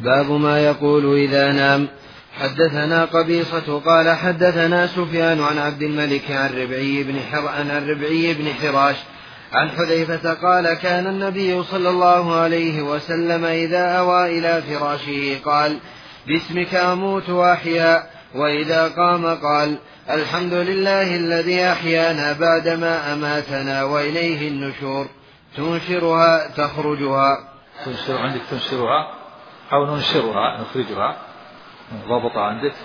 باب ما يقول إذا نام. حدثنا قبيصة قال حدثنا سفيان عن عبد الملك عن ربعي بن حراش عن حذيفة قال كان النبي صلى الله عليه وسلم إذا أوى إلى فراشه قال باسمك أموت وأحيا، وإذا قام قال الحمد لله الذي أحيانا بعدما أماتنا وإليه النشور. تنشرها تخرجها. تنشر عندك تنشرها أو ننشرها نخرجها، ضبط عندك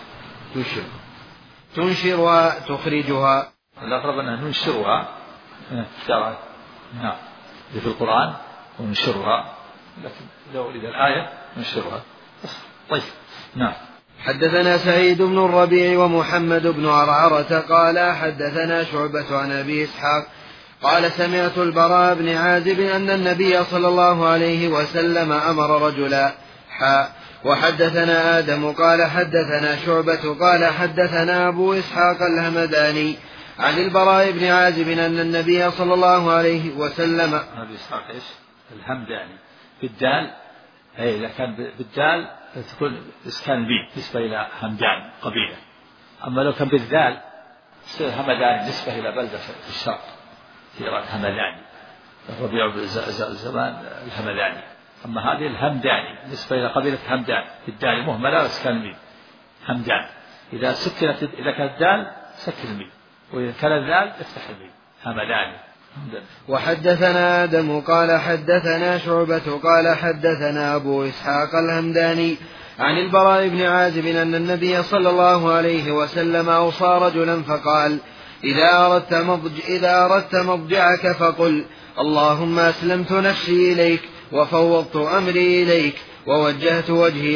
تنشرها تخرجها. الأقرب أنها ننشرها نعم في القرآن وننشرها، لكن لو إذا الآية ننشرها. طيب نعم. حدثنا سعيد بن الربيع ومحمد بن عرعرة قال حدثنا شعبة عن أبي إسحاق قال سمعت البراء بن عازب أن النبي صلى الله عليه وسلم أمر رجلا وحدثنا آدم قال حدثنا شعبة قال حدثنا أبو إسحاق الهمداني عن البراء بن عازب أن النبي صلى الله عليه وسلم. أبي إسحاق إيش؟ الهمداني بالدال، أي إذا كان بالدال تكون إسكان البيت نسبة إلى همدان قبيلة، أما لو كان بالذال تصير همداني نسبة إلى بلدة في الشرق في همداني، الربيع زمان الهمداني. أما هذه الهمداني نسبة إلى قبيلة همدان بالدال مهملة وإسكان البيت همدان. إذا سكنت إذا كانت الدال سكن البيت، وإذا كان الذال افتح البيت همداني. وحدثنا آدم قال حدثنا شعبة قال حدثنا أبو إسحاق الهمداني عن البراء بن عازب أن النبي صلى الله عليه وسلم أوصى رجلا فقال إذا أردت مضجعك فقل اللهم أسلمت نفسي إليك وفوضت أمري إليك ووجهت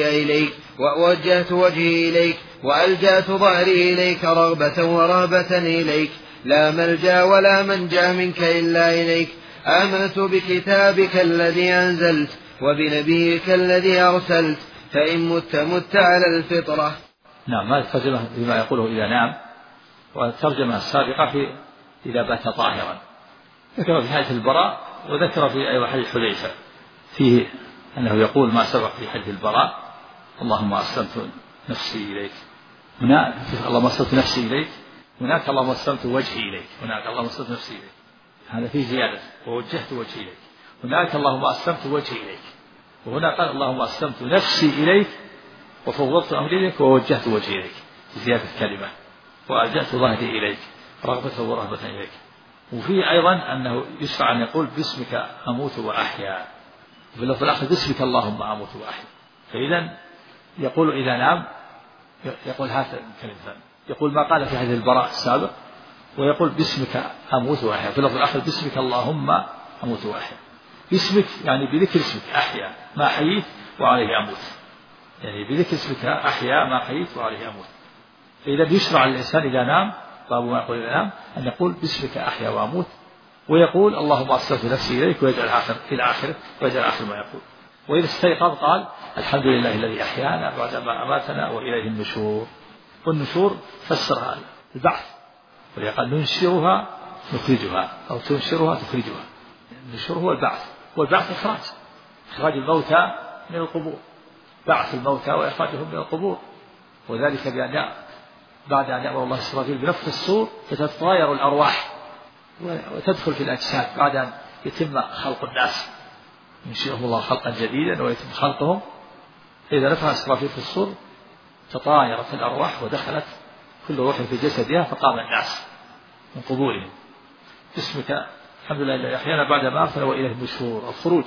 وجهي إليك وألجأت ظهري إليك رغبة ورهبة إليك لا ملجأ ولا منجا منك إلا إليك. آمنت بكتابك الذي أنزلت وبنبيك الذي أرسلت، فإن مت على الفطرة. نعم. هذا الترجمة بما يقوله إذا نام، والترجمة السابقة في إذا بات طاهرا. ذكر في حديث البراء وذكر في حديث حذيفة فيه أنه يقول ما سبق في حديث البراء اللهم أسلمت نفسي إليك، هناك اللهم أسلمت نفسي إليك، هناك اللهم أسلمت وجهي إليك، هناك اللهم أسلمت نفسي إليك، هذا فيه زيادة ووجهت وجهي إليك، هناك اللهم أسلمت وجهي إليك، وهنا قال اللهم أسلمت نفسي إليك وفوضت أمري إليك ووجهت وجهي إليك، زيادة كلمة، وألجأت ظهري إليك رغبة ورهبة إليك. وفيه أيضا أنه يشرع أن يقول باسمك أموت وأحيا، في اللفظ الآخر باسمك اللهم أموت وأحيا. فإذا يقول إذا نام يقول هذا الكلمة، يقول ما قال في هذه البراء السابق، ويقول باسمك أموت وأحيا، في اللفظ الآخر باسمك اللهم أموت وأحيا. باسمك يعني بذكر اسمك أحيا ما حييت وعليه أموت، يعني بذكر اسمك أحيا ما حييت وعليه أموت. فإذا يشرع الإنسان إذا نام، باب ما يقول إذا نام، أن يقول باسمك أحيا وأموت، ويقول اللهم أسلمت نفسي إليك، ويجعل إلى آخره، ويجعل آخر ما يقول. وإذا استيقظ قال الحمد لله الذي أحيانا بعدما أماتنا وإليه النشور. والنشور فسرها البعث، ولقد ننشرها نخرجها أو تنشرها تخرجها. النشور هو البعث، والبعث إخراج الموتى من القبور، بعث الموتى وإخراجهم من القبور، وذلك بأن بعد أن يأمر الله إسرافيل بنفخ الصور فتتطاير الأرواح وتدخل في الأجساد بعد أن يتم خلق الناس، ينشئهم الله خلقا جديدا ويتم خلقهم. إذا نفخ إسرافيل في الصور تطايرت الأرواح ودخلت كل روح في جسدها فقام الناس من قبورهم. اسمك الحمد لله الذي أحيانا بعد ما أماتنا وإليه النشور.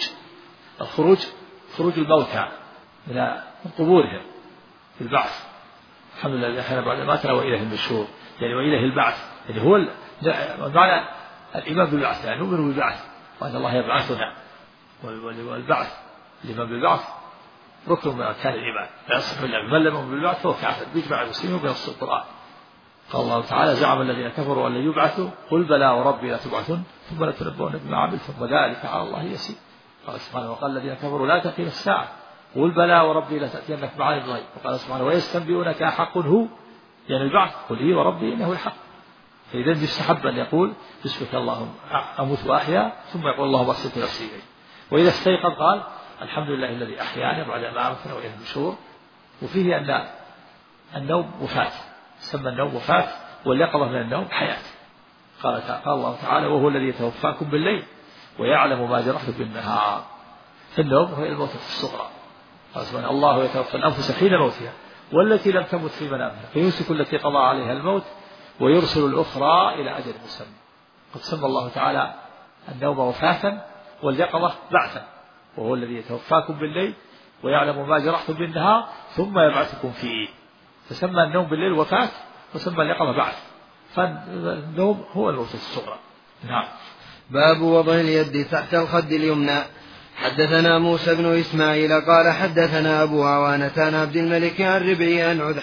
خروج الموتى من قبورهم في البعث. الحمد لله الذي أحيانا بعد ما أماتنا وإليه النشور، يعني وإليه البعث، يعني هو معنى الإيمان بالبعث، يعني نؤمن بالبعث وأن الله يبعثنا، والبعث الإيمان بالبعث ركن من أركان الإيمان لا يصح إلا بمن لم يؤمن بالبعث فهو كافر بإجماع المسلمين وبنص القرآن. قال الله تعالى زعم الذين كفروا أن لن يبعثوا قل بلى وربي لتبعثن ثم لتنبؤن بما عملتم وذلك على الله يسير. قال سبحانه وقال الذين كفروا لا تأتينا الساعة قل بلى وربي لتأتينك بعالم الغيب. وقال سبحانه ويستنبئونك أحق هو، يعني البعث، قل إي وربي إنه الحق. فإذا يستحب أن يقول باسمك اللهم أموت وأحيا ثم يقول اللهم أسلمت نفسي إليك. وإذا استيقظ قال الحمد لله الذي أحيانا بعد ما أماتنا وإليه النشور. وفيه أن النوم وفاة، سمى النوم وفاة واليقظة من النوم حياة. قال الله تعالى: وهو الذي يتوفاكم بالليل ويعلم ما جرحتم بالنهار. فالنوم هو الموتة الصغرى. قال سبحانه: الله يتوفى الأنفس حين موتها والتي لم تمت في منامها فيمسك التي قضى عليها الموت ويرسل الأخرى إلى أجل مسمى. قد سمى الله تعالى النوم وفاة واليقظة بعثا، وهو الذي يتوفاكم بالليل ويعلم ما جرحتم بالنهار ثم يبعثكم فيه. فسمى النوم بالليل وفاة وسمى اليقظة بعث. فالنوم هو الموتة الصغرى. نعم. باب وضع اليد تحت الخد اليمنى. حدثنا موسى بن إسماعيل قال حدثنا أبو عوانة عن عبد الملك عن ربعي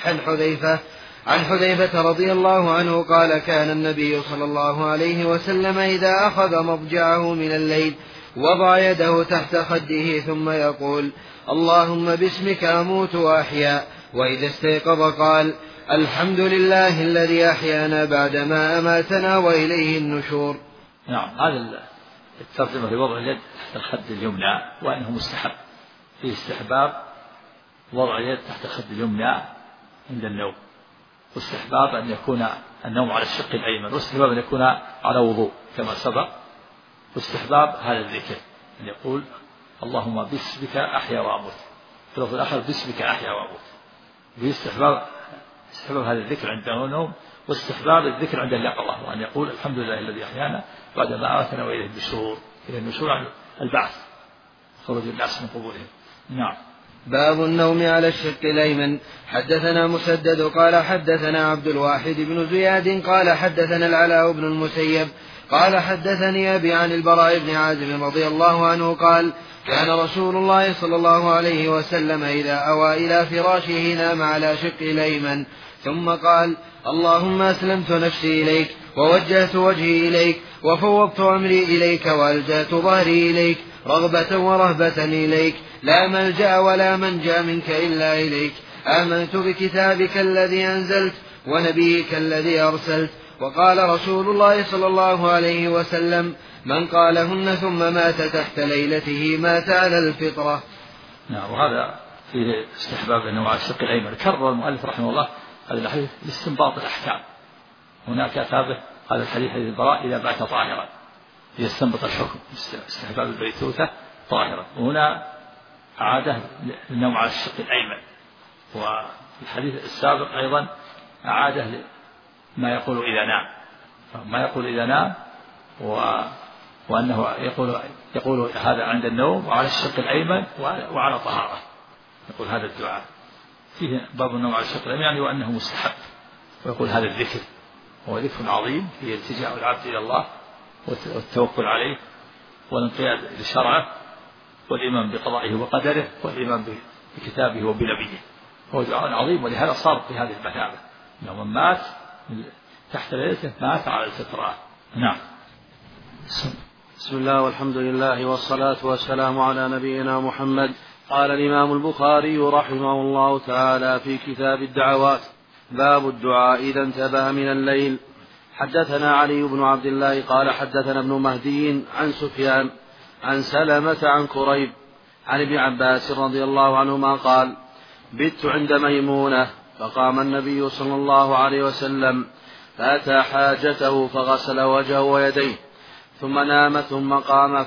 عن حذيفة رضي الله عنه قال: كان النبي صلى الله عليه وسلم إذا أخذ مضجعه من الليل وضع يده تحت خده ثم يقول: اللهم باسمك أموت وأحيا. وإذا استيقظ قال: الحمد لله الذي أحيانا بعدما أماتنا وإليه النشور. نعم. هذا الترجمة في وضع اليد تحت الخد اليمنى، وأنه مستحب. فيه استحباب وضع اليد تحت الخد اليمنى عند النوم، واستحباب أن يكون النوم على الشق الأيمن، واستحباب أن يكون على وضوء كما سبق، واستحباب هذا الذكر أن يقول: اللهم باسمك أحيا وأموت، في اللفظ الآخر باسمك أحيا وأموت. استحباب هذا الذكر عند النوم، واستحباب الذكر عند اليقظة، وأن يقول: الحمد لله الذي أحيانا بعد ما أماتنا وإليه النشور. إلى النشور عن البعث، خروج الناس من قبورهم. نعم. باب النوم على الشق الأيمن. حدثنا مسدد قال حدثنا عبد الواحد بن زياد قال حدثنا العلاء بن المسيب قال حدثني أبي عن البراء بن عازب رضي الله عنه قال: كان رسول الله صلى الله عليه وسلم إذا أوى إلى فراشه نام على شق الأيمن ثم قال: اللهم أسلمت نفسي إليك ووجهت وجهي إليك وفوضت أمري إليك وألجأت ظهري إليك رغبة ورهبة إليك، لا ملجأ ولا منجا منك إلا إليك. آمنت بكتابك الذي أنزلت ونبيك الذي أرسلت. وقال رسول الله صلى الله عليه وسلم: من قالهن ثم مات تحت ليلته مات على الفطرة. نعم. وهذا فيه استحباب أنه على الشق الأيمن. كرر المؤلف رحمه الله هذا الحديث لاستنباط الأحكام. هناك أتابه هذا الحديث حديث البراء: إذا بات طاهرا، يستنبط الحكم استحباب البيتوتة طاهرا. وهنا أعاده للنوم على الشق الأيمن. وفي الحديث السابق أيضا أعاده ما يقول إذا نام، ما يقول إذا نام، وأنه يقول هذا عند النوم وعلى الشق الأيمن وعلى طهارة، يقول هذا الدعاء. فيه باب النوم على الشق الأيمن يعني وأنه مستحب، ويقول هذا الذكر هو ذكر عظيم فيه التجاء العبد إلى الله والتوكل عليه والانقياد لشرعه والإيمان بقضائه وقدره والإيمان بكتابه وبنبيه. هو دعاء عظيم، ولهذا صار في هذه المثابة أنه من مات تحت ليلته مات على الفطرة. نعم. بسم الله والحمد لله والصلاة والسلام على نبينا محمد. قال الإمام البخاري رحمه الله تعالى في كتاب الدعوات: باب الدعاء إذا انتبه من الليل. حدثنا علي بن عبد الله قال حدثنا ابن مهدي عن سفيان عن سلمة عن كريب عن ابن عباس رضي الله عنهما قال: بت عند ميمونة فقام النبي صلى الله عليه وسلم فأتى حاجته فغسل وجهه ويديه ثم نام ثم قام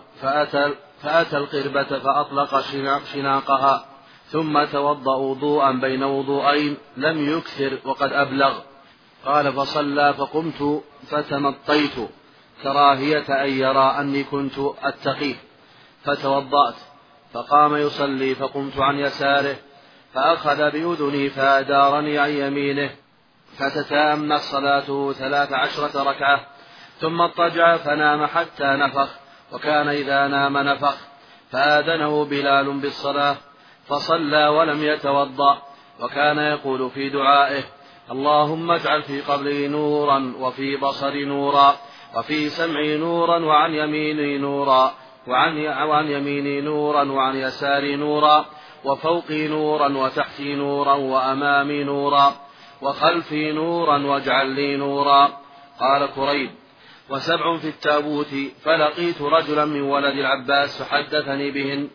فأتى القربة فأطلق شناقها ثم توضأ وضوءا بين وضوءين لم يكثر وقد أبلغ. قال: فصلى فقمت فتمطيت كراهية أن يرى أني كنت أتقيه فتوضأت، فقام يصلي فقمت عن يساره فأخذ بأذني فأدارني عن يمينه فتتامت صلاته 13 ركعة ثم اضطجع فنام حتى نفخ، وكان إذا نام نفخ، فآذنه بلال بالصلاة فصلى ولم يتوضأ، وكان يقول في دعائه: اللهم اجعل في قبري نورا وفي بصري نورا وفي سمعي نورا وعن يميني نورا وعن يميني نورا وعن يساري نورا وفوقي نورا وتحتي نورا وأمامي نورا وخلفي نورا واجعل لي نورا. قال كريب: وسبع في التابوت، فلقيت رجلا من ولد العباس فحدثني بهن،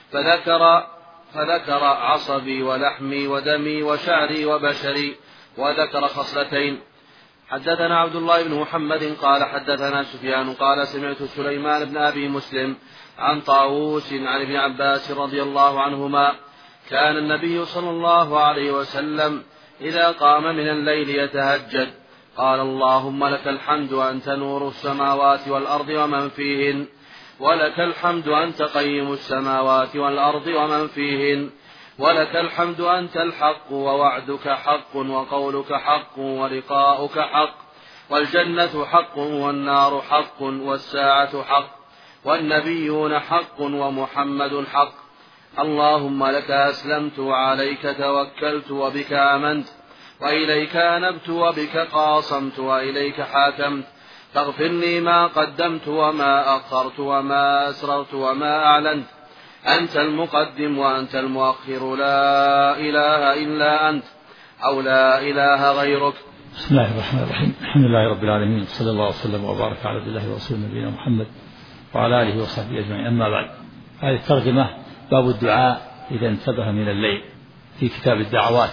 فذكر عصبي ولحمي ودمي وشعري وبشري، وذكر خصلتين. حدثنا عبد الله بن محمد قال حدثنا سفيان قال سمعت سليمان بن أبي مسلم عن طاووس عن ابن عباس رضي الله عنهما كان النبي صلى الله عليه وسلم إذا قام من الليل يتهجد قال اللهم لك الحمد أنت نور السماوات والأرض ومن فيهن، ولك الحمد أنت قيم السماوات والأرض ومن فيهن، ولك الحمد أنت الحق ووعدك حق وقولك حق ولقاؤك حق، والجنة حق والنار حق والساعة حق والنبيون حق ومحمد حق. اللهم لك أسلمت وعليك توكلت وبك آمنت وإليك أنبت وبك قاصمت وإليك حاكمت، فاغفر لي ما قدمت وما أخرت وما أسررت وما أعلنت، أنت المقدم وأنت المؤخر، لا إله إلا أنت أو لا إله غيرك. بسم الله الرحمن الرحيم. الحمد لله رب العالمين، صلى الله وسلم وبارك على عبد الله ورسوله نبينا محمد وعلى آله وصحبه أجمعين. أما بعد، هذه الترجمة باب الدعاء إذا انتبه من الليل في كتاب الدعوات.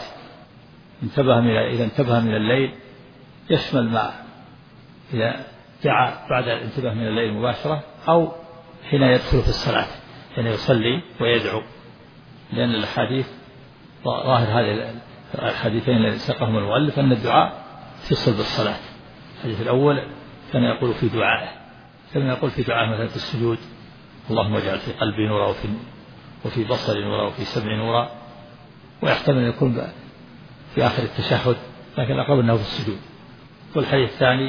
إذا انتبه من الليل يشمل ما إذا دعا بعد الانتباه من الليل مباشرة أو حين يدخل في الصلاة، يعني يصلي ويدعو، لأن الحديث ظاهر هذه الحديثين الذي ساقهما المؤلف أن الدعاء يتصل بالصلاة. الحديث الأول كان يقول في دعائه، كما يقول في دعائه مثلا في السجود اللهم اجعل في قلبي نورا وفي بصري نورا وفي سمعي نورا، ويحتمل أن يكون في آخر التشهد، لكن الأقرب أنه في السجود. والحديث الثاني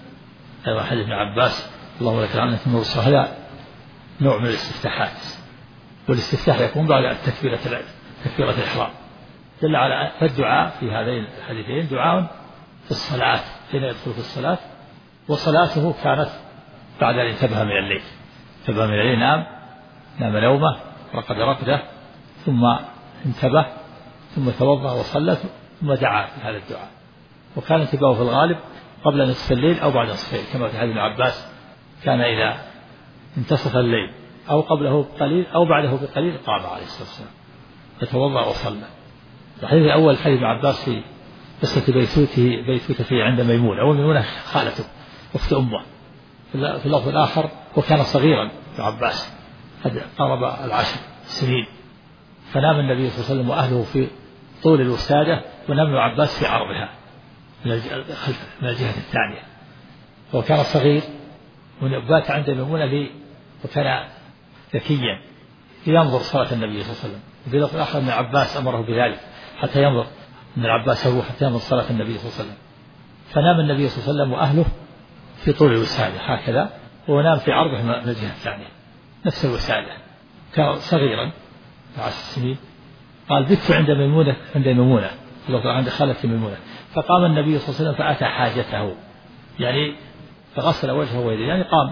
حديث ابن عباس اللهم لك الحمد نور السماوات، هذا نوع من الاستفتاحات، والاستفتاح يكون بعد تكبيرة الإحرام. دل على الدعاء في هذين الحديثين دعاء في الصلاة حين يدخل في الصلاة، وصلاته كانت بعد أن انتبه من الليل. انتبه من الليل نام نومه رقد رقده ثم انتبه ثم توضأ وصلى ثم دعا في هذا الدعاء. وكان انتباهه في الغالب قبل نصف الليل أو بعد نصف الليل، كما في حديث ابن عباس كان إذا انتصف الليل أو قبله بقليل أو بعده بقليل قام عليه الصلاة والسلام فتوضأ وصلى. الحديث الأول حديث ابن عباس في قصة بيتوته عند ميمونة، أو ميمونة خالته أخت أمه. في اللفظ الآخر وكان صغيرا ابن عباس قد قرب 10 سنين، فنام النبي صلى الله عليه وسلم وأهله في طول الوسادة، ونام ابن عباس في عرضها من الجهة الثانية. وكان صغير وبات عند ميمونة وكان ذكيا ينظر صلاة النبي صلى الله عليه وسلم. وفي اللفظ الآخر ابن عباس أمره بذلك حتى ينظر ابن عباس حتى ينظر صلاة النبي صلى الله عليه وسلم. فنام النبي صلى الله عليه وسلم وأهله في طول الوسادة هكذا، ونام في عرضه من الجهة الثانية نفس الوسادة. كان صغيرا 10 سنين. قال بت عند ميمونة عند خالة ميمونة، فقام النبي صلى الله عليه وسلم فأتى حاجته، يعني فغسل وجهه ويديه، يعني قام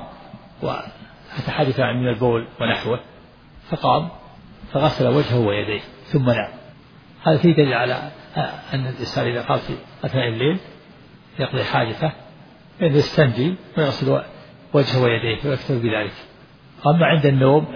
وأتى حاجته من البول ونحوه، فقام فغسل وجهه ويديه ثم نام. هذا فيه دليل على أن الإنسان إذا قام في أثناء الليل يقضي حاجته فإنه يستنجي ويغسل وجهه ويديه ويكتب بذلك. أما عند النوم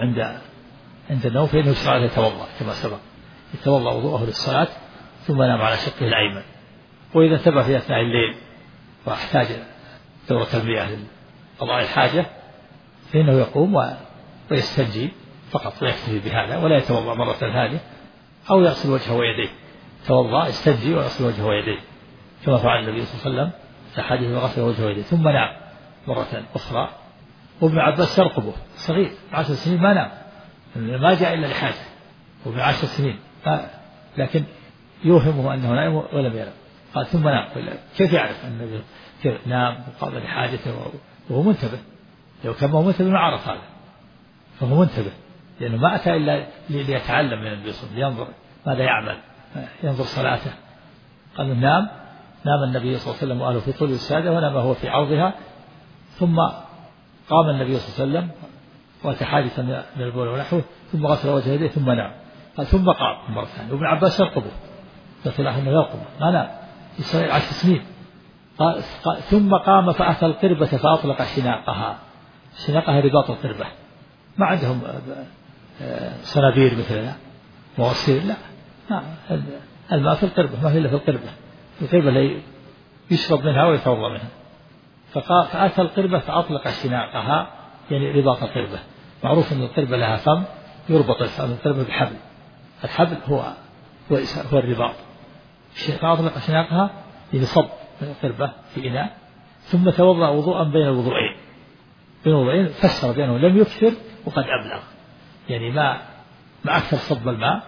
فإنه يشرع له يتوضأ كما سبق، يتوضأ وضوءه للصلاة ثم نام على شقه الأيمن. وإذا انتبه في أثناء الليل واحتاج دورة المياه لقضاء الحاجة فإنه يقوم ويستنجي فقط ويكتفي بهذا ولا يتوضأ مرة ثانية، أو يغسل وجهه ويديه، توضأ يستنجي ويغسل وجهه ويديه كما فعل النبي صلى الله عليه وسلم في حديث وغسل وجهه ويديه ثم نام مرة أخرى. وابن عباس يرقبه صغير 10 سنين ما نام، ما جاء إلا لحاجة، وابن 10 سنين لكن يوهمه أنه نائم ولم ينام. قال ثم نام. كيف يعرف أن النبي كيف نام وقام لحاجته وهو منتبه؟ لو كان هو منتبه ما عرف هذا، فهو منتبه لأنه ما أتى إلا ليتعلم من النبي صلى الله عليه وسلم، ينظر ماذا يعمل، ينظر صلاته. قالوا نام النبي صلى الله عليه وسلم وأهله في طول السادة ونام هو في عرضها، ثم قام النبي صلى الله عليه وسلم وأتى حاجة من البول ونحوه ثم غسل وجهه يديه ثم نام. قال ثم قام مرة ثانية. وابن عباس يرقبه، يطلع أنه يرقبه ما نام يصير 10 سنين. قال ثم قام فأتى القربة فأطلق شناقها رباط القربة. ما عندهم صنابير مثل مواسير، لا، الماء في القربة، ما هي إلا في القربة، القربة اللي يشرب منها ويتوضأ منها. فأتى القربة فأطلق سناقها، يعني رباط القربة. معروف أن القربة لها فم يربط القربة بحبل، الحبل هو الرباط. فأطلق سناقها لصب القربة في إناء، ثم توضأ وضوءا بين الوضوءين، فسر بأنه لم يكثر وقد أبلغ، يعني ما أكثر صب الماء،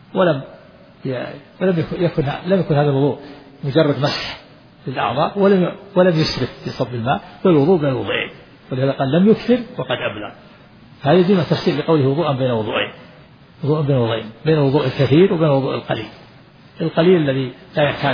لم يكن هذا الوضوء مجرد مسح للأعضاء، ولم يسرف في صب الماء، بل الوضوء بين الوضوءين، ولهذا قال لم يكثر وقد أبلغ. هذه دون تفسير لقوله وضوءا بين الوضوءين، وضوء بين الوضوءين، بين الوضوء الكثير وبين الوضوء القليل. القليل الذي لا يحتاج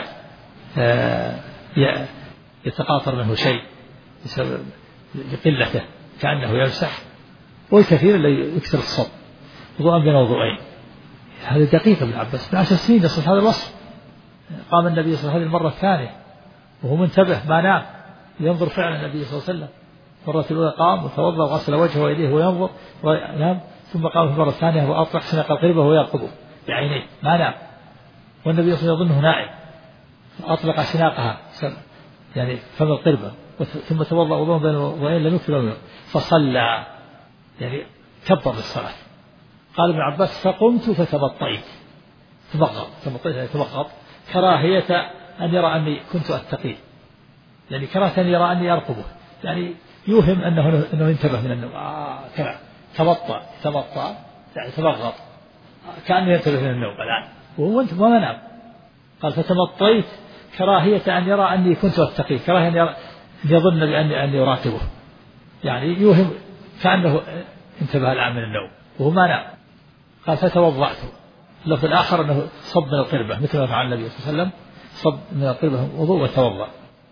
يتقاطر منه شيء بسبب لقلته كأنه يمسح، والكثير الذي يكثر الصب، وضوءا بين الوضوءين. هذا دقيق ابن عباس، من 10 سنين يصل هذا الوصف. قام النبي صلى الله عليه وسلم هذه المرة الثانية وهو منتبه ما نام، ينظر فعلا النبي صلى الله عليه وسلم. المرة الأولى قام وتوضأ وغسل وجهه ويديه وينظر ونام، ثم قام في المرة الثانية وأطلق سناق القربة ويرقبه بعينيه، ما نام، والنبي صلى الله عليه وسلم يظنه نائم، أطلق سناقها يعني فم القربة، ثم توضأ وضوء بين الوضوءين لم يكثر، فصلى يعني كبر بالصلاة. قال ابن عباس فقمت فتبطيت، تبغض كراهية أن يرى أني كنت أتقي، يعني كراهة أن يرى أني أرقبه، يعني يوهم أنه انتبه من النوم. تبطأ يعني تبغض، كأنه ينتبه من النوم الآن وهو ما نام. قال فتبطيت كراهية أن يرى أني كنت أتقي، كراهية أن يظن بأني أراقبه، يعني يوهم كأنه انتبه الآن من النوم وهو ما نام. قال فتوضأت. اللفظ الآخر أنه صب من القربة مثل ما فعل النبي صلى الله عليه وسلم، صب من القربة وضوء وتوضأ.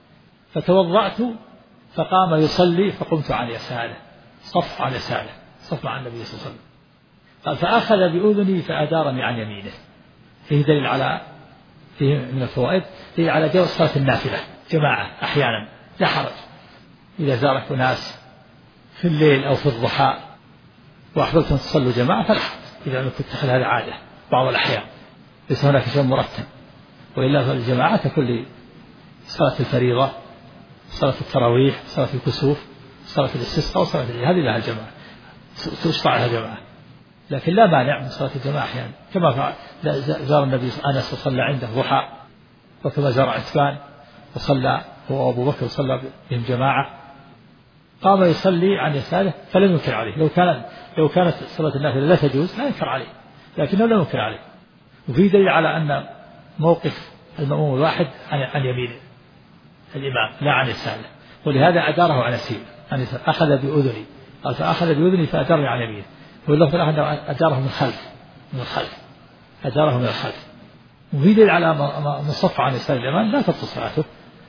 فتوضأت فقام يصلي فقمت عن يساره، صف عن يساره، صف مع النبي صلى الله عليه وسلم. قال فأخذ بأذني فأدارني عن يمينه. فيه دليل على، فيه من الفوائد دليل على جواز صلاة النافلة جماعة أحيانا لا حرج، إذا زارك ناس في الليل أو في الضحى وأحببتم تصلوا جماعة فلا حرج، إذا كنت تتخذ هذه عادة بعض الأحيان، ليس هناك شيء مرتب. وإلا فالجماعة تكون لصلاة الفريضة، صلاة التراويح، صلاة الكسوف، صلاة الاستسقاء، وصلاة هذه لها الجماعة، تشرع لها جماعة. لكن لا مانع من صلاة الجماعة أحيانا، كما فعل زار النبي أنس وصلى عنده ضحى، وكما زار عتبان وصلى هو أبو بكر وصلى بهم جماعة، قام يصلي عن يساره فلم ينكر عليه. لو كانت صلاة النافلة لا تجوز لا ينكر عليه، لكنه لم ينكر عليه. وفي دليل على أن موقف المأموم الواحد عن يمين الإمام لا عن يساره، ولهذا أداره عن يساره، أخذ بأذني، قال فأخذ بأذني فأدارني عن يمينه. واللفظ الآخر أداره من الخلف، أداره من الخلف. وفي دليل على من صف عن يسار الإمام لا تبطل صلاته،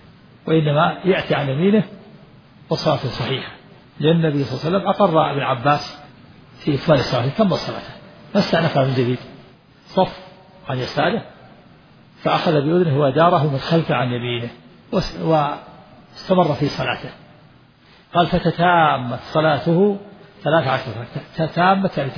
وإنما يأتي عن يمينه وصلاته صحيحة، لأن النبي صلى الله عليه وسلم أقر ابن عباس في إكمال صلاته، كمل صلاته ما استأنفها من جديد، صف عن يساره فأخذ بأذنه وأداره من خلفه عن يمينه واستمر في صلاته. قال فتتامت صلاته 13 ركعة، تتامت يعني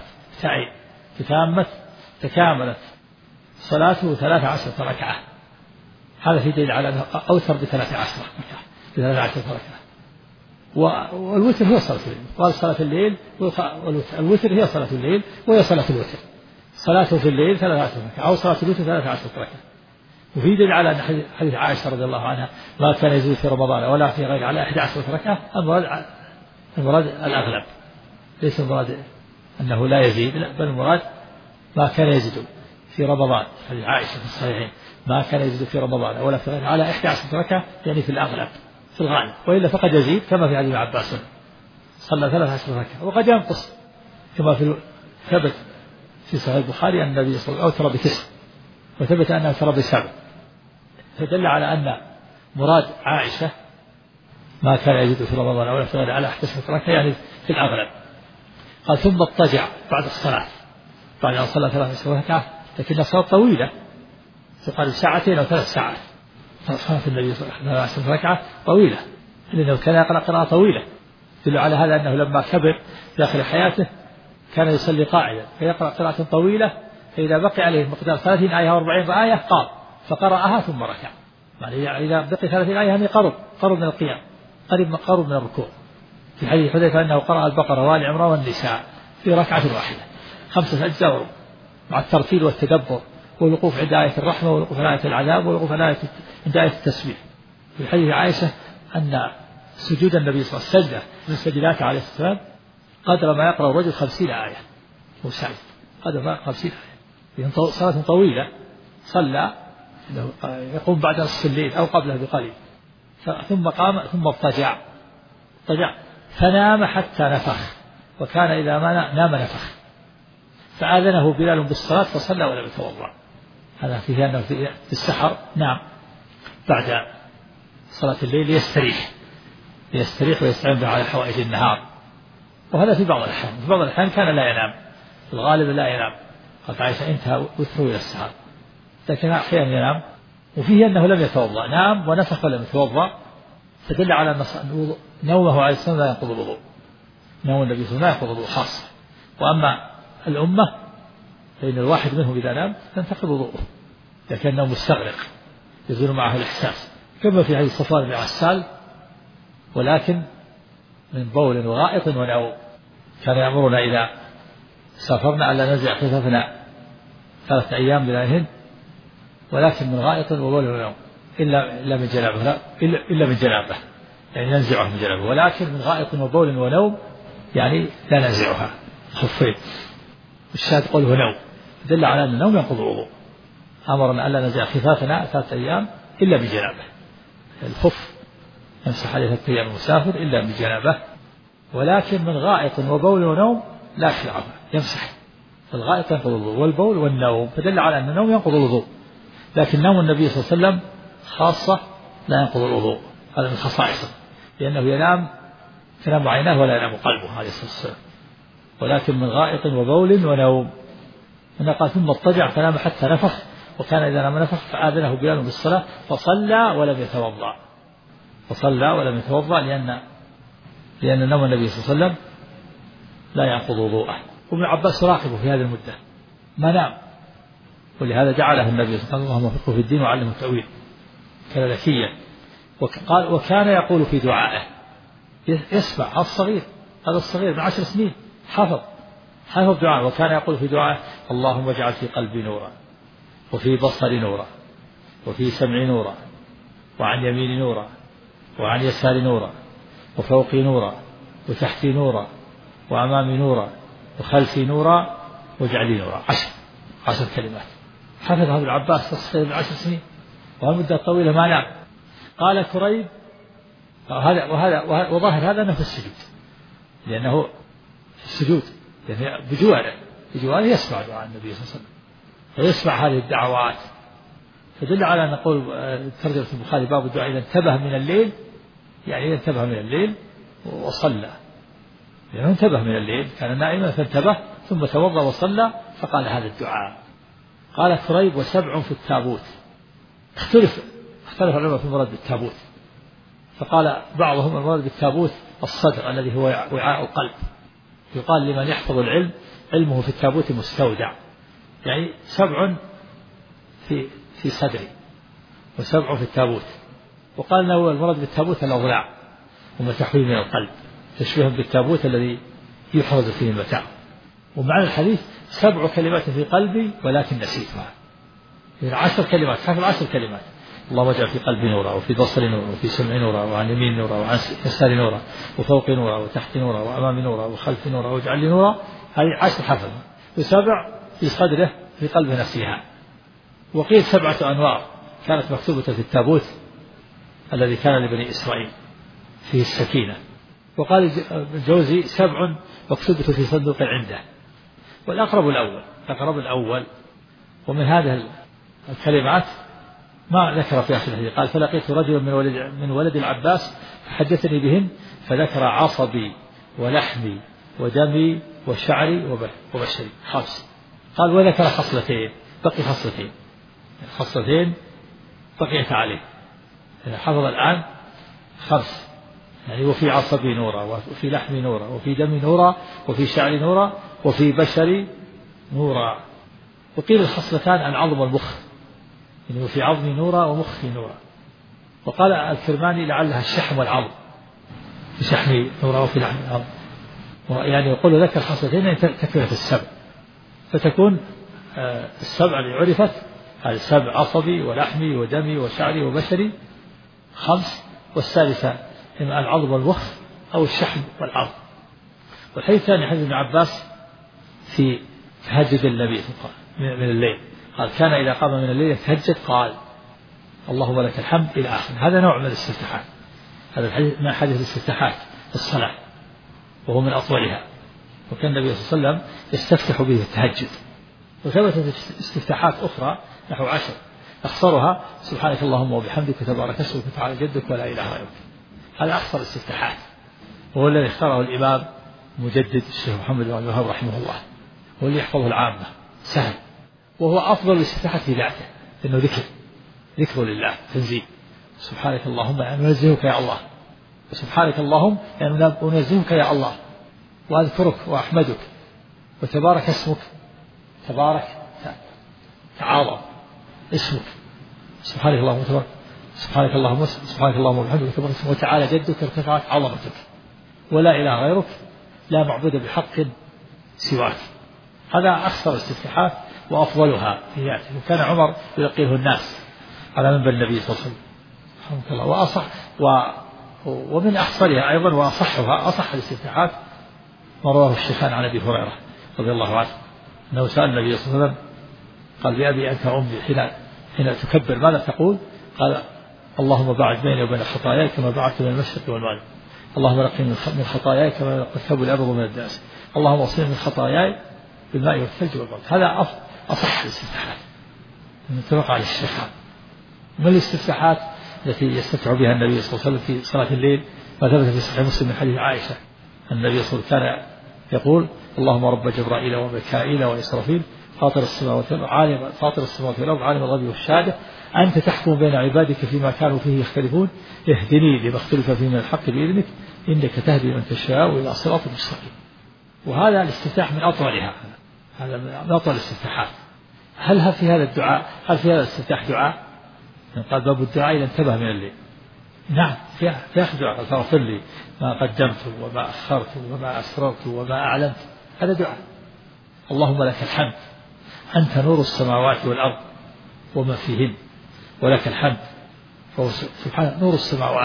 تكاملت صلاته 13 ركعة. هذا في دليل على أنه أوتر ب13 ركعة. والوتر هو صلاة الليل، قال صلاة الليل والوتر هي صلاة الليل وهي صلاة الوتر، صلاته في الليل 13 ركعة أو صلاة الوتر 13 ركعة. وفي دليل على أن حديث عائشة رضي الله عنها ما كان يزيد في رمضان ولا في غيره على 11 ركعة. المراد الأغلب، ليس المراد أنه لا يزيد، لا، بل المراد ما كان يزيد في رمضان. حديث عائشة في الصحيحين ما كان يزيد في رمضان ولا في غيره على 11 ركعة، يعني في الأغلب في الغالب، وإلا فقد يزيد كما في حديث عباس صلى 13 ركعة، وقد ينقص كما في ثبت في صحيح البخاري أن النبي صلى الله عليه وسلم أوتر ب9 وثبت أنه أوتر ب7، فدل على أن مراد عائشة ما كان يزيد في رمضان ولا في غيره على 11 ركعة، يعني في الأغلب. قال ثم اضطجع بعد الصلاة، بعد أن صلى 13 ركعة، لكن الصلاة طويلة تقارب 2 أو 3 ساعات. صلاة النبي صلى الله عليه وسلم ركعة طويلة، لأنه كان يقرأ قراءة طويلة، يدل على هذا أنه لما كبر داخل حياته كان يصلي قاعدا فيقرأ قراءة طويلة، فإذا بقي عليه مقدار 30 آية أو 40 آية قام فقرأها ثم ركع. يعني إذا بقي 30 آية يعني قرب من القيام، قرب من الركوع. في حديث حذيفة أنه قرأ البقرة وآل عمران والنساء في ركعة واحدة 5 أجزاء مع الترتيل والتدبر والوقوف عند آية الرحمة والوقوف عند آية العذاب والوقوف عند آية التسبيح. في حديث عائشة أن سجود النبي صلى الله عليه وسلم من سجدات عليه السلام قدر ما يقرأ الرجل 50 آية وسعد، قدر ما 50 آية. صلاة طويلة صلى يقوم بعد نصف الليل أو قبله بقليل، ثم قام ثم اضطجع فنام حتى نفخ، وكان إذا ما نام نفخ، فآذنه بلال بالصلاة فصلى ولم يتوضأ. هذا فيه أنه في السحر نام بعد صلاة الليل يستريح ويستعين على حوائج النهار، وهذا في بعض الأحيان. في بعض الأحيان كان لا ينام، في الغالب لا ينام. قالت عائشة انتهى وتره إلى السحر، لكن أحيانا ينام. وفيه أنه لم يتوضأ، نام ونفخ ولم يتوضأ، فدل على أن نومه عليه السلام لا ينقض الوضوء. نوم النبي صلى الله عليه وسلم لا ينقض الوضوء خاصة. وأما الأمة فإن الواحد منهم إذا نام تنتقض وضوءه، لكنه مستغرق يزول معه الإحساس، كما في حديث صفوان بن عسال: ولكن من بول وغائط ونوم. كان يأمرنا إذا سافرنا ألا ننزع خفافنا 3 أيام بلياليهن، ولكن من غائط وبول ونوم، إلا من جنابه، إلا من جنابه، يعني ننزعه من جنابه. ولكن من غائط وبول ونوم يعني لا ننزعها خفين. الشاهد قوله نوم دل على أن النوم ينقض الوضوء. أمرنا ألا ننزع خفافنا 3 أيام إلا بجنابه. الخف يمسح عليه 3 أيام المسافر إلا بجنابه، ولكن من غائط وبول ونوم لا يخلعه، يمسح. الغائط ينقض الوضوء والبول والنوم، فدل على أن النوم ينقض الوضوء. لكن نوم النبي صلى الله عليه وسلم خاصة لا ينقض الوضوء، هذا من خصائصه، لأنه تنام عيناه ولا ينام قلبه عليه الصلاة والسلام. ولكن من غائط وبول ونوم. هنا قال ثم اضطجع فنام حتى نفخ، وكان إذا نام نفخ فآذنه بلال بالصلاة فصلى ولم يتوضأ لأن نوم النبي صلى الله عليه وسلم لا ينقض وضوءه. وابن عباس راقبه في هذه المدة ما نام، ولهذا جعله النبي صلى الله عليه وسلم اللهم فقهه في الدين وعلمه التأويل، كان ذكيا. وقال وكان يقول في دعائه، يسمع هذا الصغير من 10 سنين حفظ دعاء، وكان يقول في دعائه: اللهم اجعل في قلبي نورا، وفي بصري نورا، وفي سمعي نورا، وعن يميني نورا، وعن يساري نورا، وفوقي نورا، وتحتي نورا، وأمامي نورا، وخلفي نورا، واجعل لي نورا. 10 كلمات حفظها ابن عباس الصغير من 10 سنين، وهالمدة طويلة ما نام. قال كريب وظاهر هذا أنه في السجود، لأنه في السجود يعني بجواره يسمع دعاء النبي صلى الله عليه وسلم ويسمع هذه الدعوات، فدل على أن نقول ترجمة البخاري باب الدعاء إذا انتبه من الليل، يعني إذا انتبه من الليل وصلى، لأنه انتبه من الليل كان نائما فانتبه ثم توضأ وصلى فقال هذا الدعاء. قال كريب: وسبع في التابوت. اختلف العلماء في المراد بالتابوت، فقال بعضهم المراد بالتابوت الصدر الذي هو وعاء القلب، يقال لمن يحفظ العلم علمه في التابوت مستودع، يعني 7 في صدري و7 في التابوت. وقال انه المراد بالتابوت الاضلاع ومتحوي من القلب، تشبيه بالتابوت الذي يحفظ فيه المتاع. ومعنى الحديث 7 كلمات في قلبي ولكن نسيتها، يعني 10 كلمات، حفظ 10 كلمات: اللهم اجعل في قلبي نورا، وفي بصري نورا، وفي سمعي نورا، وعن يمين نورا، وعن يساري نورا، وفوقي نورا، وتحتي نورا، وأمامي نورا، وخلفي نورا، واجعل لي نورا. هذه 10 حفظ، و7 في صدره في قلبه نسيها. وقيل 7 أنوار كانت مكتوبة في التابوت الذي كان لبني إسرائيل فيه السكينة. وقال الجوزي 7 مكتوبة في صندوق عنده. والأقرب الأول. ومن هذه الكلمات ما ذكر في آخر الحديث، قال: فلقيت رجلا من ولد العباس فحدثني بهن، فذكر عصبي ولحمي ودمي وشعري وبشري 5. قال: وذكر خصلتين، بقي خصلتين بقيت عليه، حفظ الآن 5. يعني وفي عصبي نورا وفي لحمي نورا وفي دمي نورا وفي شعري نورا وفي بشري نورا. وقيل الخصلتان العظم والمخ، يعني وفي عظمي نورا ومخي نورا. وقال الكرماني لعلها الشحم والعظم، في شحمي نورا وفي لحمي العظم، يعني يقول ذكر خصلتين تكملة السبع، فتكون السبع اللي عرفت هذه سبع عصبي ولحمي ودمي وشعري وبشري 5، والثالثة إما العظم والمخ أو الشحم والعظم. والحديث الثاني حديث ابن عباس في تهجد النبي من الليل، قال كان إذا قام من الليل يتهجد قال اللهم لك الحمد إلى آخر. هذا نوع من الاستفتاحات، هذا الحديث من حديث الاستفتاحات في الصلاة وهو من أطولها، وكان النبي صلى الله عليه وسلم يستفتح به التهجد. وثبتت استفتاحات أخرى نحو 10 أخصرها سبحانك اللهم وبحمدك تبارك اسمك وتعالى جدك ولا إله غيرك. هذا أخصر الاستفتاحات، وهو الذي اختاره الإمام مجدد الشيخ محمد بن عبد الوهاب رحمه الله، هو اللي يحفظه العامة سهل، وهو أفضل الاستفتاحات في ذاته، إنه ذكر لله تنزيه. سبحانك اللهم يعني أنزهك يا الله، وسبحانك اللهم يعني أنزهك يا الله، وأذكرك وأحمدك، وتبارك اسمك، تبارك تعاظم اسمك، سبحانك اللهم وتبارك، سبحانك اللهم وبحمدك تبارك اسمك، وتعالى جدك ارتفعت عظمتك، ولا إله غيرك، لا معبود بحق سواك. هذا أكثر الاستفتاحات وأفضلها في ذاته. وكان عمر يلقيه الناس على منبر النبي صلى الله عليه وسلم رحمه الله. وأصح ومن أحصرها أيضا وأصحها أصح الاستفتاحات ما رواه الشيخان عن أبي هريرة رضي الله عنه أنه سأل النبي صلى الله عليه وسلم قال بأبي أنت أمي حين تكبر ماذا تقول؟ قال اللهم باعد بيني وبين خطاياي كما بعدت بين المشرق والمغرب، اللهم نقني من خطاياي كما ينقى الثوب الأبيض من الدنس، اللهم اغسلني من خطاياي بالماء والثلج والبرد. هذا أصح الاستفتاحات متفق عليه الشيخان. من الاستفتاحات التي يستفتح بها النبي صلى الله عليه وسلم في صلاة الليل ما ثبت في صحيح مسلم من حديث عائشة النبي صلى الله عليه وسلم كان يقول اللهم رب جبرائيل وميكائيل وإسرافيل فاطر السماوات والأرض عالم الغيب والشهادة أنت تحكم بين عبادك فيما كانوا فيه يختلفون اهدني لما اختلف فيه من الحق بإذنك إنك تهدي من تشاء إلى صراط مستقيم. وهذا الاستفتاح من أطولها، هذا من أطول الاستفتاحات. هل في هذا الدعاء هل في هذا الاستفتاح دعاء؟ قال باب الدعاء إذا انتبه من الليل. نعم في دعاء قال فاغفر لي ما قدمت وما أخرت وما أسررت وما أعلنت، هذا دعاء. اللهم لك الحمد أنت نور السماوات والأرض وما فيهن ولك الحمد، فهو سبحانه نور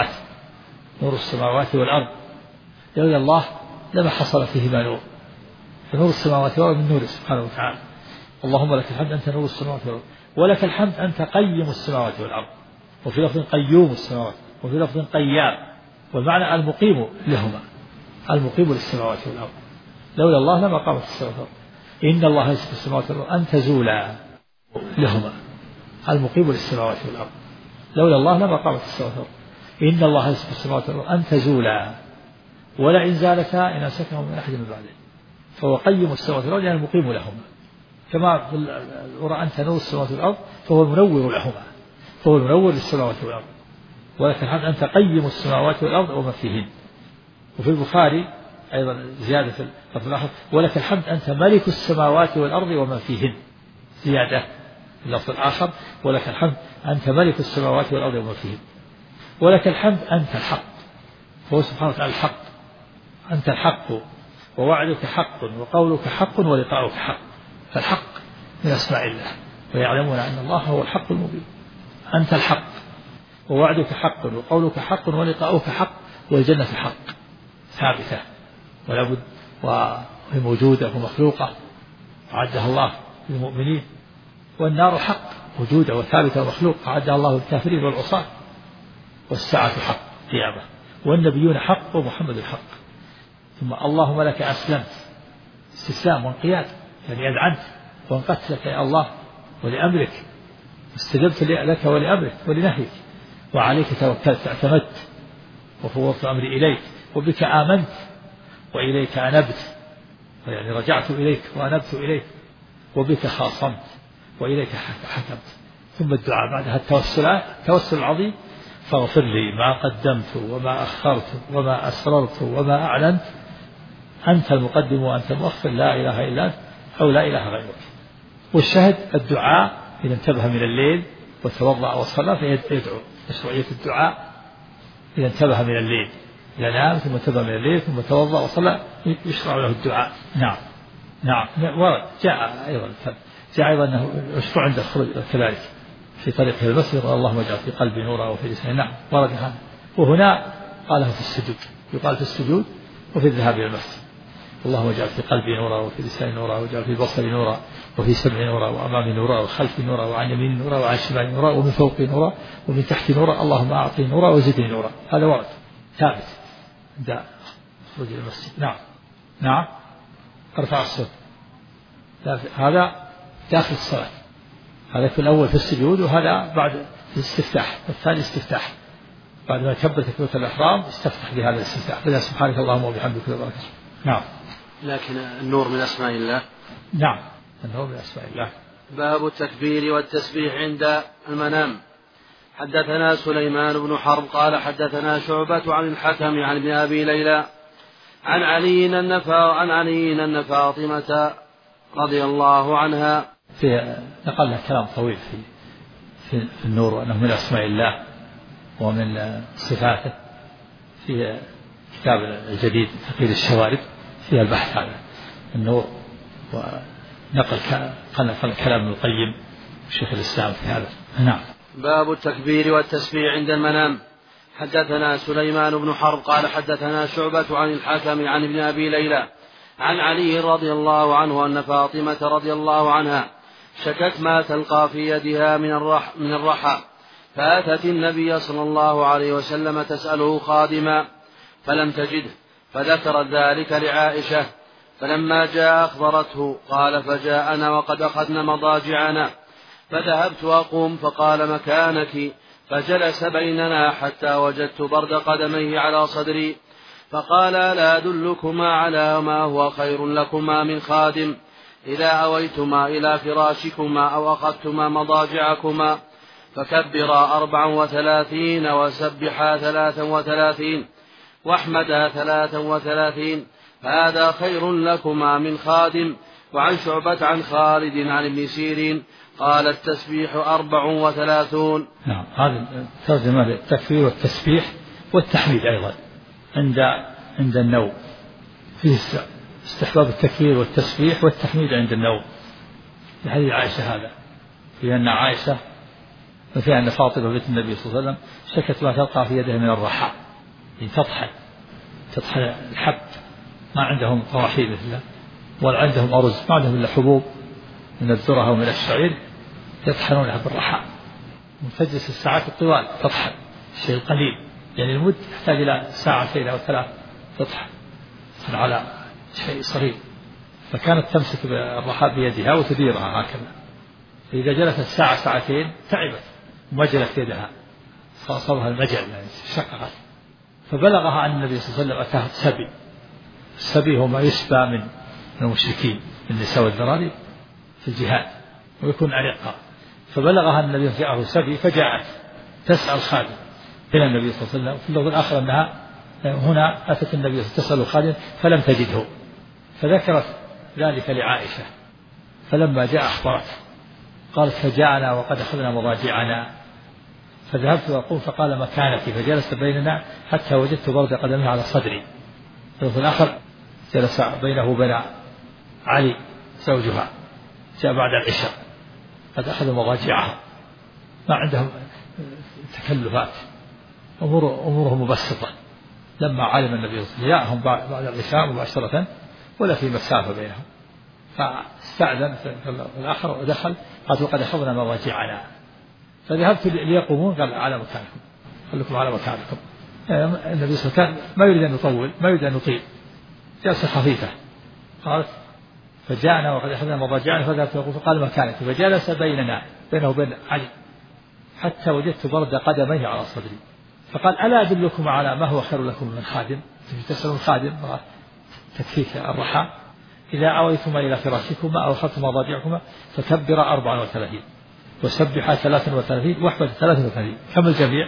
السماوات والأرض، لولا الله لما حصل فيهما نور، فنور السماوات والأرض من نوره سبحانه وتعالى. اللهم لك الحمد أنت نور السماوات والأرض ولك الحمد أنت قيم السماوات والأرض، وفي لفظ قيوم السماوات وفي لفظ قيام، والمعنى المقيم لهما، المقيم للسماوات والأرض، لولا الله لما قامت السماوات والأرض، إن الله يمسك السماوات والأرض أن تزولا لهما، المقيم للسماوات والأرض، لولا الله لما قامت السماوات والأرض، إن الله يمسك السماوات والأرض أن تزولا ولئن زالتا إن أمسكهم من أحد من بعده، فهو قيم السماوات والأرض يعني المقيم لهما، كما في القرآن أنت نور السماوات والأرض فهو المنور لهما، فهو المنور للسماوات والأرض، ولك الحمد أنت قيم السماوات والأرض وما فيهن. وفي البخاري أيضا زيادة في اللفظ الآخر ولك الحمد أنت ملك السماوات والأرض وما فيهن، زيادة في اللفظ الآخر ولك الحمد أنت ملك السماوات والأرض وما فيهن، ولك الحمد أنت الحق، فهو سبحانه وتعالى الحق، أنت الحق ووعدك حق وقولك حق ولقاؤك حق، فالحق من أسماء الله ويعلمون أن الله هو الحق المبين. أنت الحق ووعدك حق وقولك حق ولقاؤك حق، والجنة حق ثابتة ولا بد وهي موجودة ومخلوقة أعدها الله للمؤمنين، والنار حق موجودة وثابتة ومخلوقة أعدها الله للكافرين والعصاة، والساعة حق قيامة، والنبيون حق ومحمد حق. ثم اللهم لك أسلمت استسلام وانقياد، يعني أذعنت وانقدت لك يا الله ولأمرك، استجبت لك ولأمرك ولنهيك، وعليك توكلت اعتمدت وفوضت أمري إليك، وبك آمنت وإليك أنبت، يعني رجعت إليك وأنبت إليك، وبك خاصمت وإليك حكمت. ثم الدعاء بعدها التوسل العظيم فاغفر لي ما قدمت وما أخرت وما أسررت وما أعلنت أنت المقدم وأنت المؤخر لا إله إلا أنت أو لا إله غيرك. والشهد الدعاء إذا انتبه من الليل وتوضأ وصلى فيدعو. مشروعية الدعاء إذا انتبه من الليل إذا نام ثم انتبه من الليل ثم توضأ وصلى يشرع له الدعاء. نعم جاء أيضا أنه يشرع عند الخروج كذلك في طريقه المسجد اللهم اجعل في قلبي نورا وفي لساني. نعم ورد هذا. وهنا قاله في السجود يقال في السجود وفي الذهاب إلى المسجد اللهم اجعل في قلبي نورا وفي لساني نورا واجعل في بصري نورا وفي سمعي نورا وأمامي نورا وخلفي نورا وعن يميني نورا وعن شمالي نورا ومن فوقي نورا ومن تحتي نورا اللهم أعطني نورا وزدني نورا. هذا ورد ثابت عند خروج إلى المسجد. نعم ارفع الصوت. هذا داخل الصلاة. هذا في الأول في السجود وهذا بعد الاستفتاح. الثاني استفتاح بعد ما كبر تكبيرة الإحرام استفتح بهذا الاستفتاح بلا سبحانك اللهم وبحمدك وبركاته. نعم. لكن النور من أسماء الله. نعم النور من أسماء الله. باب التكبير والتسبيح عند المنام. حدثنا سليمان بن حرب قال حدثنا شعبة عن الحكم عن ابن أبي ليلى عن علي أن فاطمة رضي الله عنها نقلنا كلام طويل في النور وأنه من أسماء الله ومن صفاته في كتاب الجديد تقييد الشوارب فيها البحث عن النور ونقل كلام ابن القيم شيخ الإسلام في هذا. نعم. باب التكبير والتسبيح عند المنام. حدثنا سليمان بن حرب قال حدثنا شعبة عن الحكم عن ابن أبي ليلى عن علي رضي الله عنه أن فاطمة رضي الله عنها شكت ما تلقى في يدها من الرحى فأتت النبي صلى الله عليه وسلم تسأله خادما فلم تجده فذكرت ذلك لعائشة فلما جاء أخبرته قال فجاءنا وقد أخذنا مضاجعنا فذهبت أقوم فقال مكانك فجلس بيننا حتى وجدت برد قدميه على صدري فقال لا أدلكما على ما هو خير لكما من خادم إذا أويتما إلى فراشكما أو أخذتما مضاجعكما فكبرا 34 وسبحا 33 واحمدا 33 هذا خير لكما من خادم. وعن شعبة عن خالد عن ابن سيرين قال التسبيح 34. نعم هذا ترجمة التكبير والتسبيح والتحميد أيضا عند النوم فيه استحباب التكبير والتسبيح والتحميد عند النوم لحديث عائشة هذا في أن عائشة وفي أن فاطمة بنت النبي صلى الله عليه وسلم شكت ما تلقى في يدها من الرحى تطحن الحب ما عندهم طواحين مثله ولا عندهم أرز ما عندهم إلا حبوب من الذرة ومن الشعير يطحنونها بالرحى وتجلس الساعات الطوال تطحن شيء قليل يعني المد يحتاج إلى ساعتين أو 3 تطحن على شيء صغير فكانت تمسك الرحى بيدها وتديرها هكذا فإذا جلست ساعتين تعبت ومجلت يدها فأصابها المجل يعني شققت فبلغها أن النبي صلى الله عليه وسلم أتاه سبي. السبي هو ما يسبى من المشركين النساء والذراري في الجهاد ويكون عريقا فبلغها أن النبي جاءه سبي فجاءت تسأل خادم إلى النبي صلى الله عليه وسلم في اللفظ الآخر أنها هنا أتت النبي تسأل خادم فلم تجده فذكرت ذلك لعائشة فلما جاء أخبرته قالت فجاءنا وقد أخذنا مضاجعنا فذهبت وأقوم فقال مكانك فجلس بيننا حتى وجدت برد قدمه على صدري. في الآخر جلس بينه وبين علي زوجها جاء بعد العشاء قد أخذ مضاجعها ما عندهم تكلفات أمورهم مبسطة لما علم النبي صلى الله عليه وسلم جاءهم بعد العشاء مباشرة ولا في مسافة بينهم فاستأذن في الآخر ودخل قال وقد أخذنا مضاجعنا فذهبت ليقومون قال على مكانكم خلكم على مكانكم. النبي صلى الله عليه وسلم ما يريد أن يطول ما يريد أن يطيل جلسة خفيفة قالت فجاءنا وقد أخذنا مضاجعنا فذهبت يقول فقال مكانك فجلس بينه وبين علي حتى وجدت برد قدميه على صدري فقال ألا أدلكم على ما هو خير لكم من خادم تسألون خادم تكفيك الرحى إذا أويتما إلى فراشكما أو أخذتما مضاجعكما فكبر 34 وسبح 33 واحمد 33 كم الجميع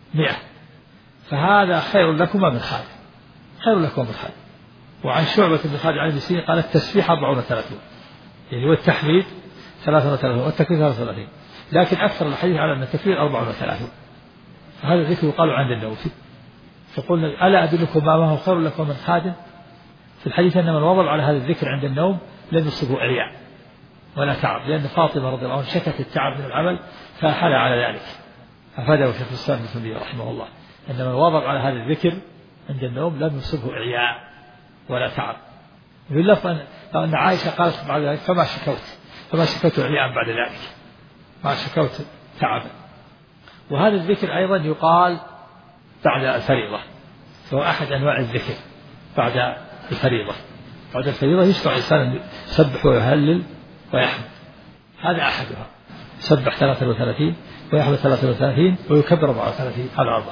100 فهذا خير لكما من خادم، خير لكما من خادم. وعن شعبة بن خالد عن ابن سيرين قال التسبيح 34 يعني والتحميد 33 والتكبير 33 لكن أكثر الحديث على أن التكبير 34 فهذا الذكر يقال عند النووي. فقلنا ألا أدلكم ما هو خير لكم من خادم؟ في الحديث أن من وضع على هذا الذكر عند النوم لم يصبه عرياء ولا تعب، لأن فاطمة رضي الله عنها شكت التعب من العمل فحال على ذلك أفاده شيخ الإسلام ابن تيمية رحمه الله أن من وضع على هذا الذكر عند النوم لم يصبه عرياء ولا تعب. باللفظ أن عائشة قالت بعد ذلك فما شكوت عرياء بعد ذلك، ما شكوت تعبا. وهذا الذكر أيضا يقال بعد الفريضة، فهو أحد أنواع الذكر بعد الفريضة. بعد الفريضة يشرع الإنسان يسبح ويهلل ويحمد، هذا أحدها، يسبح 33 ويحمد 33 ويكبر 34 على 4.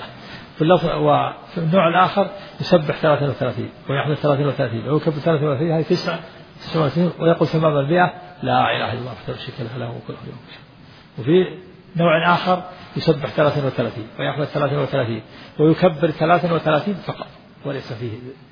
وفي النوع الآخر يسبح 33 ويحمد 33 ويكبر 33 هذه 39 ويقول تمام 100 لا إله إلا الله وحده لا شريك له وكل يوم. وفي نوع آخر يسبح 33 ويحمد 33 ويكبر 33 فقط وليس فيه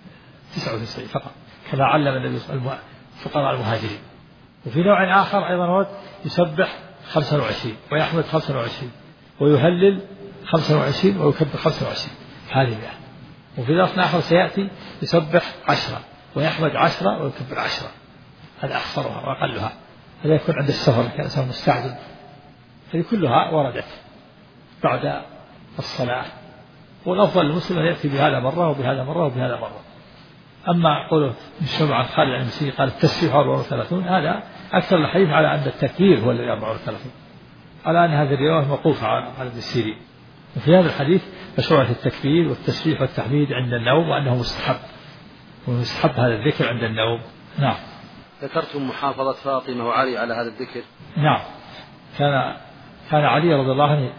99 فقط كما علم النبي فقراء المهاجرين. وفي نوع آخر أيضا يسبح 25 ويحمد 25 ويهلل 25 ويكبر 25 هذه 100. وفي لفظ آخر سيأتي يسبح 10 ويحمد 10 ويكبر 10 هذا أحصرها وأقلها. هذا يكون عند السفر كان إنسان مستعجل. هذه كلها وردت بعد الصلاة، والأفضل للمسلم أن يأتي بهذا مرة وبهذا مرة وبهذا مرة. أما قوله من شبع عن خالد عن المسيح قال التسبيح 34 هذا أكثر الحديث على أن التكبير هو الذي 34 على أن هذه الرواية موقوفة على ابن سيرين. وفي هذا الحديث مشروعية التكبير والتسبيح والتحميد عند النوم وأنه مستحب ومستحب هذا الذكر عند النوم. نعم. ذكرتم محافظة فاطمة وعلي على هذا الذكر. نعم. كان علي رضي الله عنه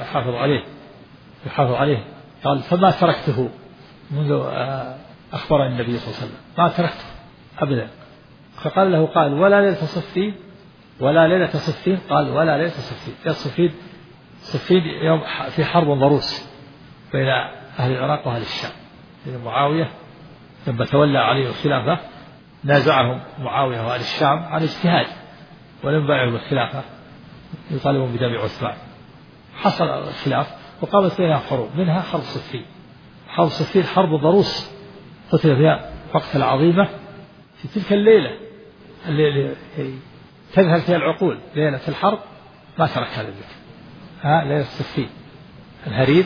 يحافظ عليه قال فما تركته منذ أخبر النبي صلى الله عليه وسلم ما تركته أبدا. فقال له قال ولا ليلة صفين ولا ليلة صفين قال ولا ليلة صفين. صفين يوم في حرب ضروس بين أهل العراق وأهل الشام. بين معاوية لما تولى عليه الخلافة نازعهم معاوية وأهل الشام عن اجتهاد ولم بايعوا بالخلافة يطالبون بدم عثمان. حصل الخلاف وقامت بينها حروب منها حرب صفين. حرب صفين حرب ضروس قتل فيها مقتلة عظيمة في تلك الليلة اللي تذهل فيها العقول ليلة الحرب ما ترك هذا الذكر. ليلة صفين الهرير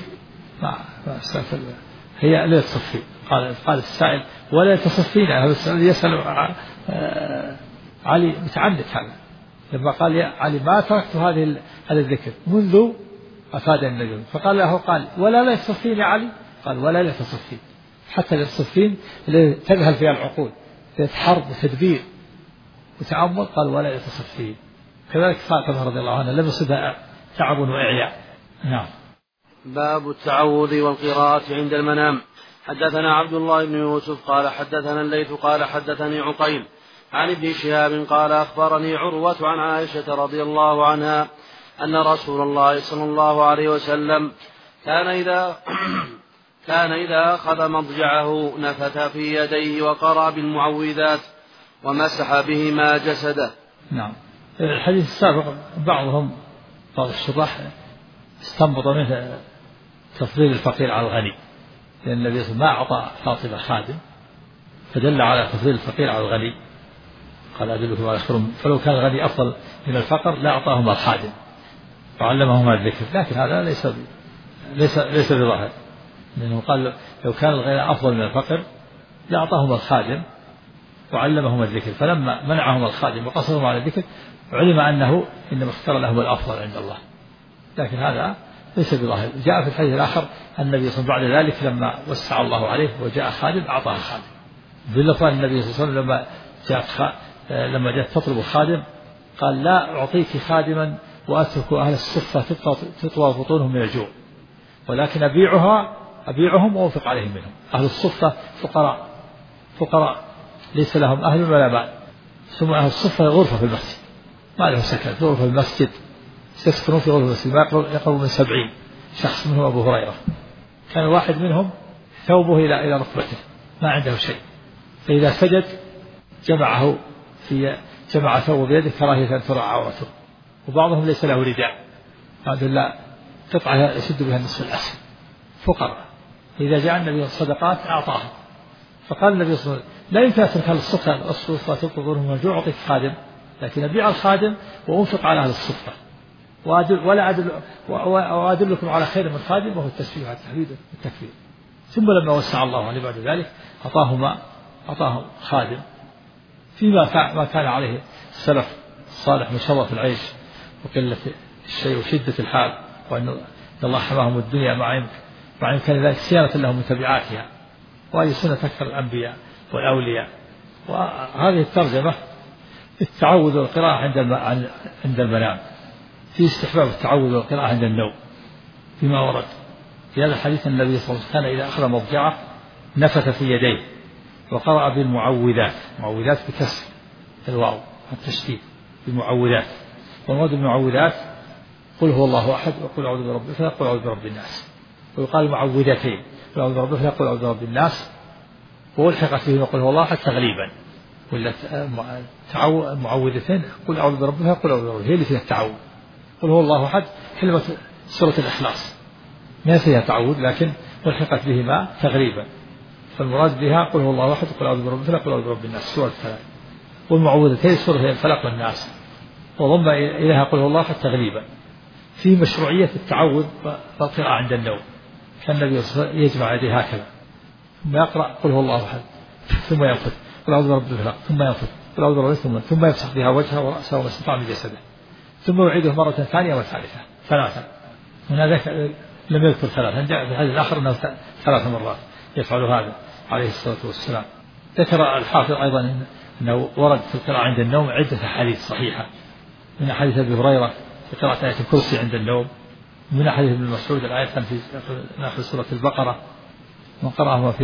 هي ليلة صفين. قال السائل ولا تصفين يسأل علي متعنت هذا لما قال يا علي ما تركت هذا الذكر منذ أفاد النبي. فقال له قال ولا لا تصفين يا علي قال ولا لا تصفين حتى للصفين اللي تذهل فيها العقول في حرب وتدبير وتعمل قال ولا يتصفين. كذلك فاطمة رضي الله عنها لم يصبها تعب وإعياء. نعم. باب التعوذ والقراءة عند المنام. حدثنا عبد الله بن يوسف قال حدثنا الليث قال حدثني عقيل عن ابن شهاب قال أخبرني عروة عن عائشة رضي الله عنها أن رسول الله صلى الله عليه وسلم كان إذا أخذ مضجعه نفث في يديه وقرأ بالمعوذات ومسح بهما جسده. نعم. الحديث السابق بعض الشراح استنبط منه تفضيل الفقير على الغني لأن النبي صلى الله عليه وسلم ما أعطى فاطمة خادم فدل على تفضيل الفقير على الغني. قال أدلكم على خير فلو كان الغني أفضل من الفقر لا أعطاهما الخادم وعلمهما الذكر. لكن هذا ليس بظاهر لأنه قال لو كان الغني أفضل من الفقر لا أعطاهما الخادم وعلمهما الذكر. فلما منعهما الخادم وقصرهما على الذكر علم أنه إنما اختار لهم الأفضل عند الله. لكن هذا ليس بظاهر. جاء في الحديث الآخر النبي صلى الله عليه وسلم بعد ذلك لما وسع الله عليه وجاء خادم أعطاه خادم. باللفظ النبي صلى الله عليه وسلم لما جاءت تطلب خادم قال لا أعطيك خادما وأترك أهل الصفة تطوى بطونهم من الجوع ولكن أبيعهم وأنفق عليهم منهم. أهل الصفة فقراء ليس لهم أهل ولا مال. ثم أهل الصفة غرفة في المسجد ما لهم سكن في غرفة في المسجد يسكنون في غرفة المسجد ما يقرب من 70 شخص منهم أبو هريرة، كان واحد منهم ثوبه إلى ركبته ما عنده شيء، فإذا سجد جمع ثوبه بيده كراهية أن ترى عورته، وبعضهم ليس له رداء، هذا لا قطعة يشد بها النصف الأسفل فقراء، إذا جاء النبي الصدقات أعطاهم، فقال النبي صلى الله عليه وسلم لا يمكن أن ترك الصفة تطلب من الجوع أعطيك خادم، لكن أبيع الخادم وأنفق على أهل الصفة، وأدلكم على خير من خادم وهو التسبيح والتحميد والتكبير. ثم لما وسع الله عليه بعد ذلك أعطاهم خادم فيما ما كان عليه السلف الصالح من شرف العيش وقلة الشيء وشدة الحال، وأن الله حماهم الدنيا مع إمكان ذلك صيانة لهم من تبعاتها، وهذه سنة أكثر الأنبياء والأولياء. وهذه الترجمة التعوذ والقراءة عند المنام، في استحباب التعوذ والقراءة عند النوم فيما ورد في هذا الحديث. النبي صلى الله عليه وسلم كان إذا أخذ مضجعه نفث في يديه وقرأ بالمعوذات، معوذات بكسر الواو التشديد بالمعوذات، والمراد بالمعوذات قل هو الله أحد وقل أعوذ برب الفلق وقل أعوذ برب الناس، ويقال معوذتين قل أعوذ برب الفلق وقل أعوذ برب الناس، والحقت فيه وقل هو الله أحد تغليبا، ولا معوذتين قل أعوذ برب الفلق وقل أعوذ برب الناس، هي اللي فيها التعوذ. قل هو الله أحد كلمة سورة الإخلاص ما فيها تعوذ، لكن والحقت بهما تغليبا، فالمراد بها قل هو الله أحد وقل أعوذ برب الفلق وقل أعوذ برب الناس سورة الثلاث، والمعوذتين سورة الفلق والناس، وضم إليها قل هو الله أحد تغليبا. في مشروعية التعوذ والقراءة عند النوم، كان النبي يجمع يديه هكذا ثم يقرأ قل هو الله أحد ثم ينفث قل أعوذ برب الفلق ثم ينفث قل أعوذ برب الناس ثم يمسح بها وجهه ورأسه وما استطاع من جسده، ثم يعيده مرة ثانية وثالثة ثلاثا. هنا لم يذكر ثلاثا، جاء في الحديث الآخر أنه 3 مرات يفعل هذا عليه الصلاة والسلام. ذكر الحافظ أيضا أنه ورد في القراءة عند النوم عدة أحاديث صحيحة، من حديث أبي هريرة في قراءة آية الكرسي عند النوم، ومن حديث ابن مسعود الآية في نحو سورة البقرة من قرأهما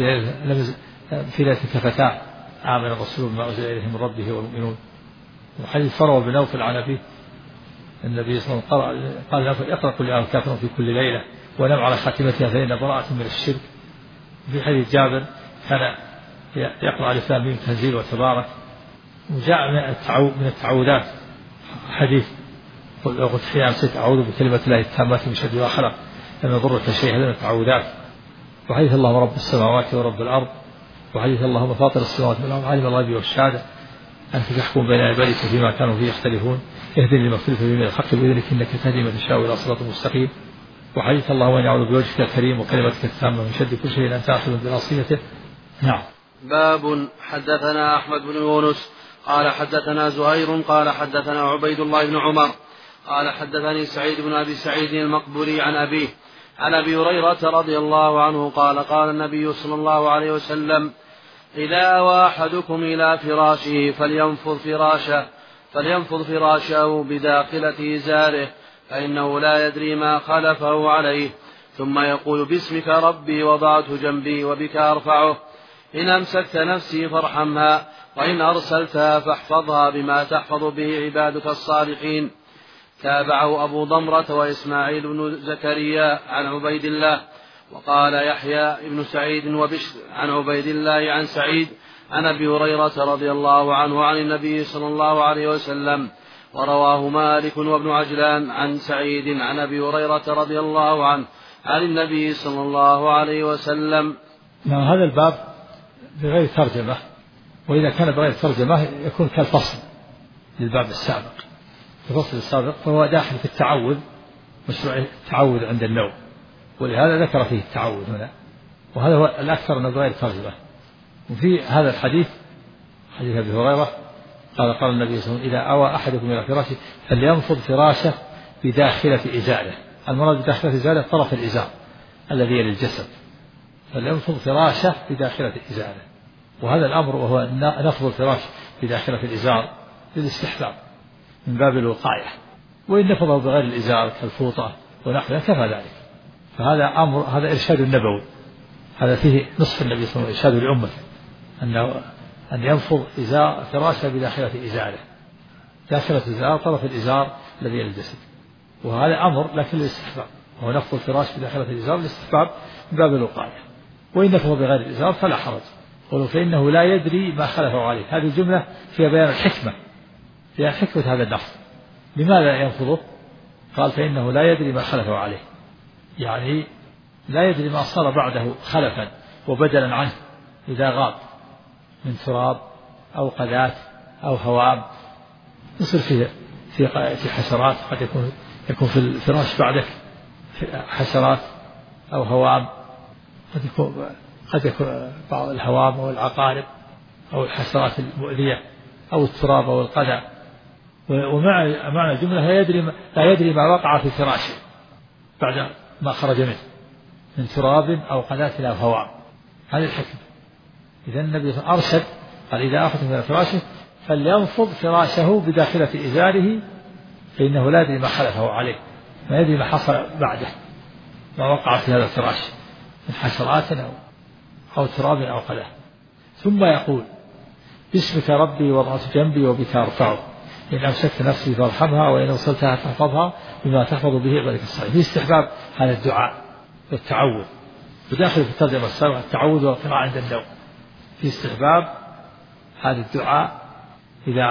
في ليلة كفتاه آمن الرسول بما أنزل إليه من ربه والمؤمنون. وحديث فروة بن نوفل عن أبيه النبي صلى الله عليه وسلم قال له اقرأ قل يا الكافرون في كل ليلة ونم على خاتمتها فإن براءة من الشرك. في حديث جابر كان يقرأ الف لام ميم تنزيل وتبارك. وجاء من التعوذات حديث قلت فيها أمسيت أعوذ بكلمة الله التامات من شر ما خلق لم يضرك شيء، هذا من التعوذات. وحديث اللهم رب السماوات ورب الأرض، وحديث اللهم فاطر السماوات والأرض عالم الغيب والشهادة أنت تحكم بين عبادك فيما كانوا فيه يختلفون اهدني لما اختلف فيه من الحق بإذنك إنك تهدي من تشاء إلى صراط مستقيم. وحديث اللهم إني أعوذ بوجهك الكريم وكلمتك التامة من شر كل شيء أنت آخذ بناصيته. نعم. باب حدثنا أحمد بن يونس قال حدثنا زهير قال حدثنا عبيد الله بن عمر قال حدثني سعيد بن أبي سعيد المقبري عن أبيه عن أبي هريرة رضي الله عنه قال قال النبي صلى الله عليه وسلم إذا أوى أحدكم إلى فراشه فلينفض فراشه بداخلة إزاره فإنه لا يدري ما خلفه عليه، ثم يقول باسمك ربي وضعت جنبي وبك أرفعه، إن أمسكت نفسي فارحمها وإن أرسلتها فاحفظها بما تحفظ به عبادك الصالحين. تابعه أبو ضمرة وإسماعيل بن زكريا عن عبيد الله، وقال يحيى بن سعيد وبشر عن عبيد الله عن سعيد عن أبي هريرة رضي الله عنه عن النبي صلى الله عليه وسلم، ورواه مالك وابن عجلان عن سعيد عن أبي هريرة رضي الله عنه عن النبي صلى الله عليه وسلم. هذا الباب بغير ترجمة، وإذا كان بغير ترجمة يكون كالفصل للباب السابق. الفصل السابق فهو داخل في التعوذ، مشروع التعوذ عند النوم، ولهذا ذكر فيه التعوذ هنا، وهذا هو الأكثر أنه بغير ترجمة. وفي هذا الحديث حديث أبي هريرة قال النبي صلى الله عليه وسلم إذا أوى أحدكم إلى فراشه فلينفض فراشه بداخلة إزاره. المراد بداخلة إزاره طرف الإزار الذي يلي الجسد، فلينفض فراشه بداخلة إزاره. وهذا الأمر وهو نفض الفراش بداخلة الإزار للاستحباب من باب الوقاية، وإن نفضه بغير الإزار كالفوطة ونحوها كفى ذلك. فهذا أمر، هذا إرشاد النبوي، هذا فيه نصف النبي صلى الله عليه وسلم إرشاد الأمة أن ينفض فراشه بداخلة إزاره، داخلة الإزار طرف الإزار الذي يلي الجسد. وهذا أمر لكن للاستحباب، وهو نفض الفراش بداخلة الإزار الاستحباب من باب الوقاية، وإن نفض بغير الإزار فلا حرج. قالوا فإنه لا يدري ما خلفه عليه. هذه الجملة فيها بيان الحكمة، فيها حكمة هذا النفض. لماذا ينفضه؟ قال فإنه لا يدري ما خلفه عليه، يعني لا يدري ما صار بعده خلفا وبدلا عنه إذا غاب من تراب أو قذات أو هوام، يصير في حشرات، قد يكون في الفراش بعدك حشرات أو هوام، قد يكون بعض الهوام أو العقارب أو الحشرات المؤذية أو التراب أو القذى. ومعنى الجملة لا يدري ما وقع في فراشه بعد ما خرج منه من تراب أو قذاة أو هوام. هذه الحكمة. إذا النبي أرشد قال إذا أخذ من فراشه فلينفض فراشه بداخلة إزاره، فإنه لا يدري ما خلفه عليه، ما يدري ما حصل بعده، ما وقع في هذا الفراش من حشرات أو تراب أو قذى. ثم يقول باسمك ربي وضعت جنبي وبك أرفعه، إن أمسكت نفسي فارحمها وإن وصلتها فاحفظها بما تحفظ به عبادك الصالحين. في استحباب هذا الدعاء والتعوذ، وداخل في الترجمة السابقة التعوذ والقراءة عند النوم. في استحباب هذا الدعاء إذا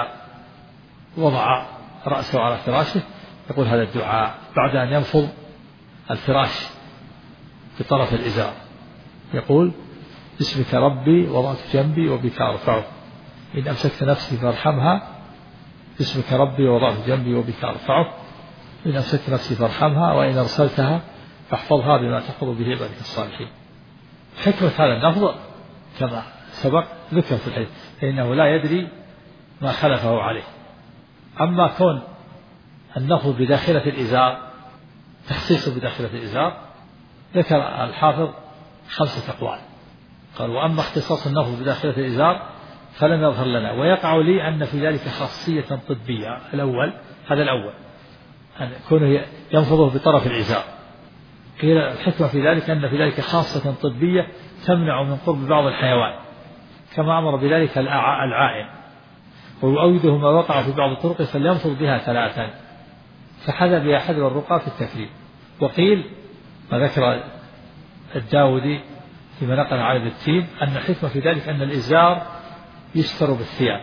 وضع رأسه على فراشه يقول هذا الدعاء بعد أن ينفض الفراش بطرف الإزار، يقول باسمك ربي وضعت جنبي وبك أرفعه، إن أمسكت نفسي فارحمها، باسمك ربي وضعت جنبي وبك أرفعه، إن أمسكت نفسي فارحمها وإن أرسلتها فاحفظها بما تحفظ به عبادك الصالحين. حكمة هذا اللفظ كما سبق ذكر في الحديث، فإنه لا يدري ما خلفه عليه. أما كون النفض بداخلة الإزار، تخصيصه بداخلة الإزار، ذكر الحافظ 5 أقوال. قال وأما اختصاص النفض بداخلة الإزار فلم يظهر لنا، ويقع لي أن في ذلك خاصية طبية. هذا الأول أن كونه ينفضه بطرف الإزار، قيل الحكمة في ذلك أن في ذلك خاصة طبية تمنع من قرب بعض الحيوان، كما أمر بذلك العائم، ويؤوده ما وقع في بعض الطرق فلينفض بها 3، فحذى بها حذر الرقى في التكريم. وقيل ما ذكر الداودي فيما نقل عن التيم أن الحكمة في ذلك أن الإزار يستر بالثياب،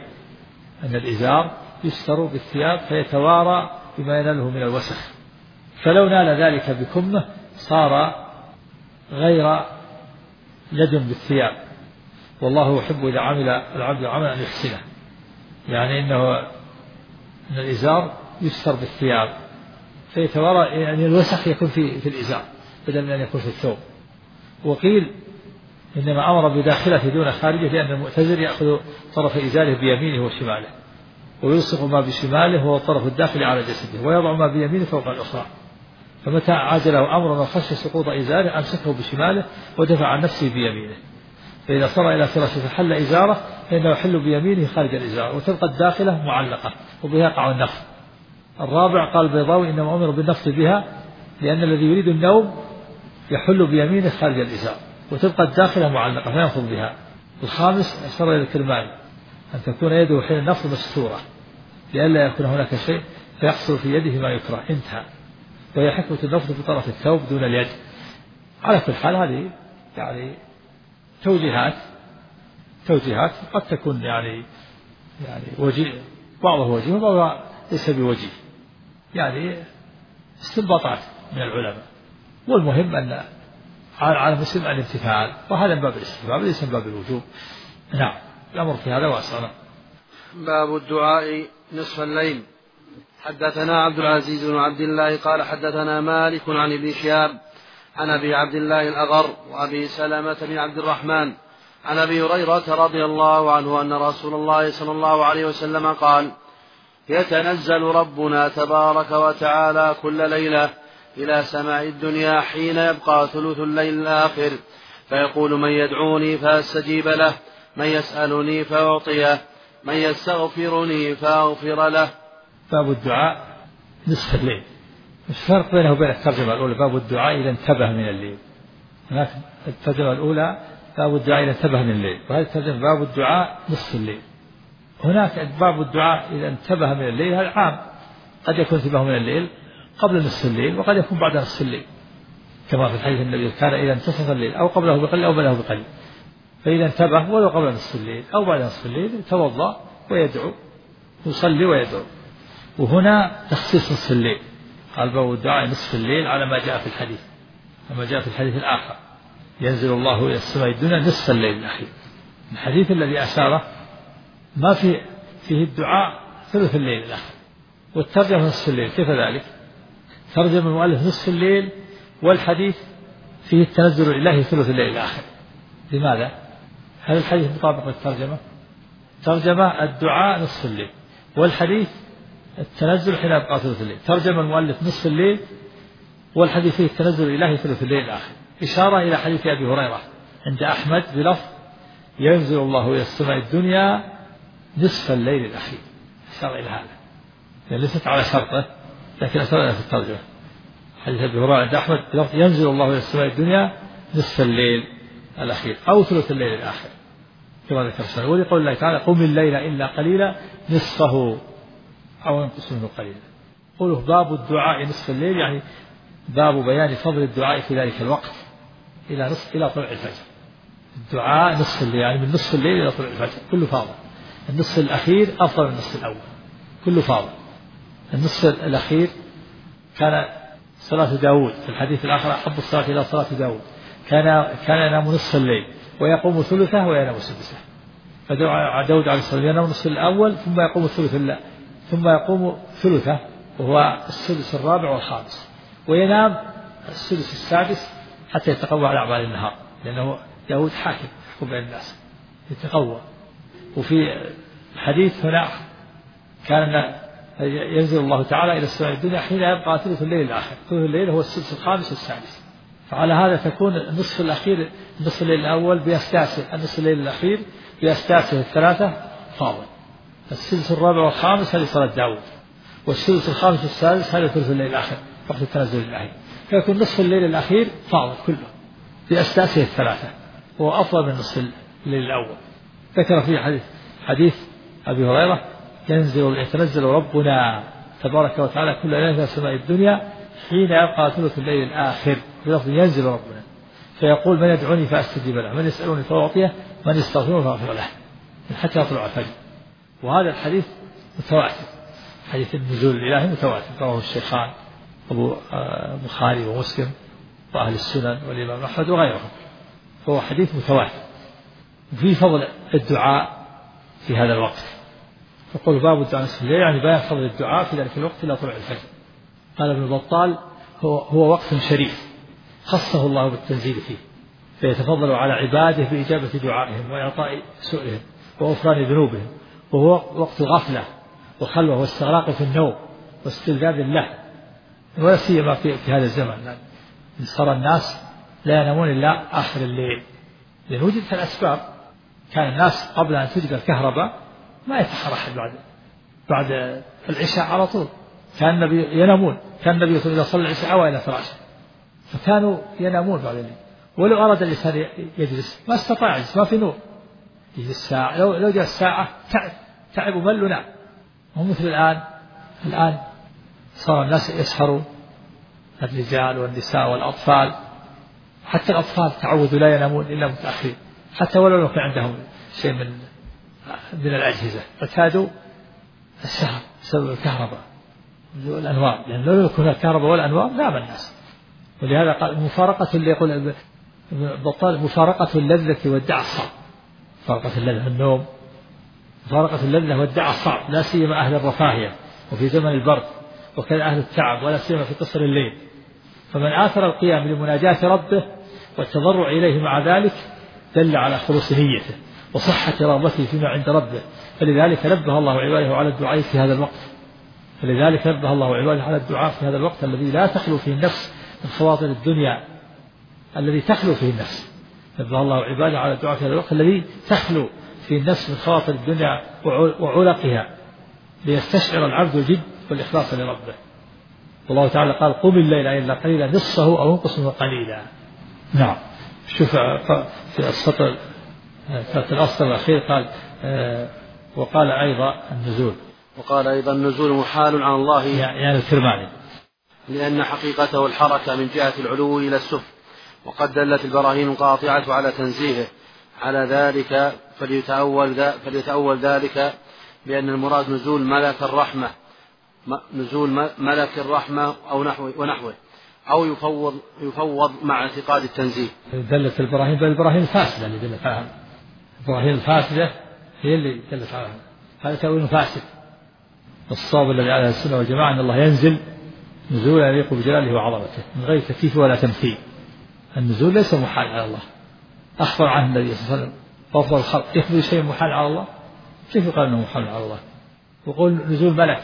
فيتوارى بما يناله من الوسخ، فلو نال ذلك بكمه صار غير لدن بالثياب. والله يحب إذا عمل العبد عملا أن يحسنه، يعني أن الإزار يستر بالثياب فيتوارى، يعني الوسخ يكون في الإزار بدل من أن يكون في الثوب. وقيل إنما أمر بداخلة دون خارجه، لأن المؤتزر يأخذ طرف إزاره بيمينه وشماله، ويلصق ما بشماله هو الطرف الداخلي على جسده، ويضع ما بيمينه فوق الأخرى. فمتى عاجله أمر من خشي سقوط إزاره أمسكه بشماله ودفع عن نفسه بيمينه، فإذا صار إلى فراشه فحل إزاره فإنه يحل بيمينه خارج الإزار، وتبقى الداخلة معلقة وبها يقع النفض. الرابع قال البيضاوي إنما أمر بالنفض بها لأن الذي يريد النوم يحل بيمينه خارج الإزار وتبقى الداخلة معلقة فينفض بها. الخامس أشار إلى الكرماني أن تكون يده حين النفض مستورة لئلا يكون هناك شيء فيحصل في يده ما يكره. انتهى. وهي حكمة النفض في طرف الثوب دون اليد. على كل حال هذه يعني توجيهات قد تكون يعني وجيه، بعضها وجيه وبعضها ليس بوجيه، يعني استنباطات من العلماء. والمهم أن على المسلم الامتثال، وهذا من باب الاستحباب ليس من باب الوجوب. نعم، الأمر في هذا واسع. باب الدعاء نصف الليل. حدثنا عبد العزيز بن عبد الله قال حدثنا مالك عن ابن شهاب عن أبي عبد الله الأغر وأبي سلمة بن عبد الرحمن عن أبي هريرة رضي الله عنه أن رسول الله صلى الله عليه وسلم قال: يتنزل ربنا تبارك وتعالى كل ليلة إلى سماء الدنيا حين يبقى ثلث الليل الآخر، فيقول: من يدعوني فأستجيب له، من يسألني فأعطيه، من يستغفرني فأغفر له. باب الدعاء نصف الليل. الفرق بينه وبين الترجمة الأولى باب الدعاء إذا انتبه من الليل. هناك الترجمة الأولى باب الدعاء إذا انتبه من الليل، وهذه الترجمة باب الدعاء نصف الليل. هناك باب الدعاء إذا انتبه من الليل، هذا عام، قد يكون انتباه من الليل قبل نصف الليل وقد يكون بعد نصف الليل، كما في الحديث النبي كان إذا انتصف الليل أو قبله بقليل أو بعده بقليل، فإذا انتبه ولو قبل نصف الليل أو بعد نصف الليل توضأ ويدعو، يصلي ويدعو. وهنا تخصيص نصف الليل، قال باب الدعاء نصف الليل على ما جاء في الحديث، كما جاء في الحديث الآخر ينزل الله إلى السماء الدنيا نصف الليل الأخير. الحديث الذي أشاره ما فيه الدعاء ثلث الليل الأخير، والترجمة نصف الليل. كيف ذلك؟ ترجم المؤلف نصف الليل والحديث فيه التنزل الإلهي ثلث الليل الآخر. لماذا؟ هل الحديث مطابق للترجمة؟ ترجمة الدعاء نصف الليل، والحديث التنزل حين يبقى ثلث الليل. ترجم المؤلف نصف الليل والحديث فيه التنزل الإلهي ثلث الليل الآخر، إشارة إلى حديث أبي هريرة عند أحمد بلفظ ينزل الله إلى السماء الدنيا نصف الليل الأخير، إشارة إلى هذا، يعني ليست على شرطه لكن أثرنا في الترجمة. حديث أبي هريرة عند أحمد بلفظ ينزل الله إلى السماء الدنيا نصف الليل الأخير أو ثلث الليل الآخر كما ذكر الشيخ. ولقول الله تعالى قم الليل إلا قليلا نصفه أو انقص منه قليلا. قوله باب الدعاء نصف الليل يعني باب بيان فضل الدعاء في ذلك الوقت إلى طلوع الفجر. الدعاء نصف الليل يعني من نصف الليل إلى طلوع الفجر كله فاضل. النصف الأخير أفضل من النصف الأول كله فاضل. النصف الأخير كان صلاة داود في الحديث الآخر أحب الصلاة إلى صلاة داود، كان ينام نصف الليل ويقوم ثلثه وينام سدسه. فدعا داود عليه الصلاة والسلام ينام النصف الأول ثم يقوم ثم يقوم ثلثه وهو السدس الرابع والخامس، وينام السدس السادس حتى يتقوى على أعمال النهار، لأنه داود حاكم يحكم بين الناس يتقوى. وفي الحديث هنا كان ينزل الله تعالى إلى السماء الدنيا حين يبقى ثلث الليل الآخر، ثلث الليل هو السدس الخامس والسادس. فعلى هذا تكون النصف الأخير نصف الليل الأول بيستاسه، النصف الليل الأخير بيستاسه الثلاثة فاضل. السدس الرابع والخامس هذه صلاة داود، والسدس الخامس والسادس هذا ثلث الليل الآخر وقت التنزل الإلهي. فيكون نصف الليل الأخير فاضل كله بأستاسه الثلاثة، وهو أفضل من نصف الليل الأول. ذكر فيه حديث أبي هريرة يتنزل ربنا تبارك وتعالى كل ليلة إلى سماء الدنيا حين يبقى ثلث الليل الآخر، ينزل ربنا فيقول من يدعوني فأستجيب له، من يسألني فأعطيه، من يستغفرني فأغفر له، حتى يطلع الفجر. وهذا الحديث متواتر، حديث النزول الإلهي متواتر، رواه الشيخان أبو البخاري ومسلم وأهل السنن والإمام أحمد وغيرهم، فهو حديث متواتر. وفي فضل الدعاء في هذا الوقت. يقول باب الدعاء نصف الليل يعني بيان فضل الدعاء في ذلك الوقت إلى طلوع الفجر. قال ابن بطال هو وقت شريف خصه الله بالتنزيل فيه، فيتفضل على عباده بإجابة دعائهم وإعطاء سؤلهم وغفران ذنوبهم، وهو وقت غفلة وخلوة واستغراق في النوم واستلذاذ له، ولا سيما في هذا الزمن صار الناس لا ينامون إلا آخر الليل، لأن وجدت الأسباب. كان الناس قبل أن توجد الكهرباء ما يتحرك بعد العشاء على طول، كان النبي ينامون، كان النبي إذا صلى العشاء أوى إلى فراشه، فكانوا ينامون بعد الليل. ولو أراد الإنسان يجلس ما استطاع يجلس، ما في نور يجلس ساعة، لو جاء الساعة تعب ومل ونام. مو مثل الآن صار الناس يسهروا، الرجال والنساء والأطفال، حتى الأطفال تعودوا لا ينامون إلا متأخرين، حتى ولو كان عندهم شيء من الأجهزة اعتادوا السهر بسبب الكهرباء والأنوار، لأن لو يكون الكهرباء والأنوار نام الناس. ولهذا قال مفارقة اللي يقول بطال مفارقة اللذة والدع الصعب، مفارقة اللذة النوم، مفارقة اللذة والدع الصعب، لا سيما أهل الرفاهية وفي زمن البرد، وكان أهل التعب ولا سيما في قصر الليل. فمن آثر القيام لمناجاة ربه والتضرع إليه مع ذلك دل على خلوص نيته وصحة رغبته فيما عند ربه، فلذلك نبه الله عباده على الدعاء في هذا الوقت. في هذا الوقت الذي لا تخلو فيه النفس من خواطر الدنيا، الذي تخلو فيه النفس. نبه الله عباده على الدعاء في هذا الوقت الذي تخلو فيه النفس من خواطر الدنيا وعلقها، ليستشعر العبد الجد والإخلاص لربه. والله تعالى قال قم الليل إلا قليلا نصفه أو انقص منه قليلا. نعم. شوف في السطر في الأسطر الأخير قال وقال أيضا النزول محال على الله، يعني الكرماني لأن حقيقته الحركة من جهة العلو إلى السفل، وقد دلت البراهين القاطعة على تنزيهه على ذلك، فليتأول ذلك بأن المراد نزول ملك الرحمة أو ونحوه، أو يفوض مع اعتقاد التنزيه. دلت البراهين بالبراهين الفاسدة اللي دلت على البراهين الفاسدة هي اللي دلت على هذا تأويل فاسد. الصواب الذي على السنة والجماعة أن الله ينزل نزولا يليق بجلاله وعظمته من غير تكييف ولا تمثيل. النزول ليس محال على الله، أخبر عنه النبي صلى الله عليه وسلم وأفضل الخلق يخبر شيء محال على الله، كيف يقال أنه محال على الله؟ وقول نزول ملك،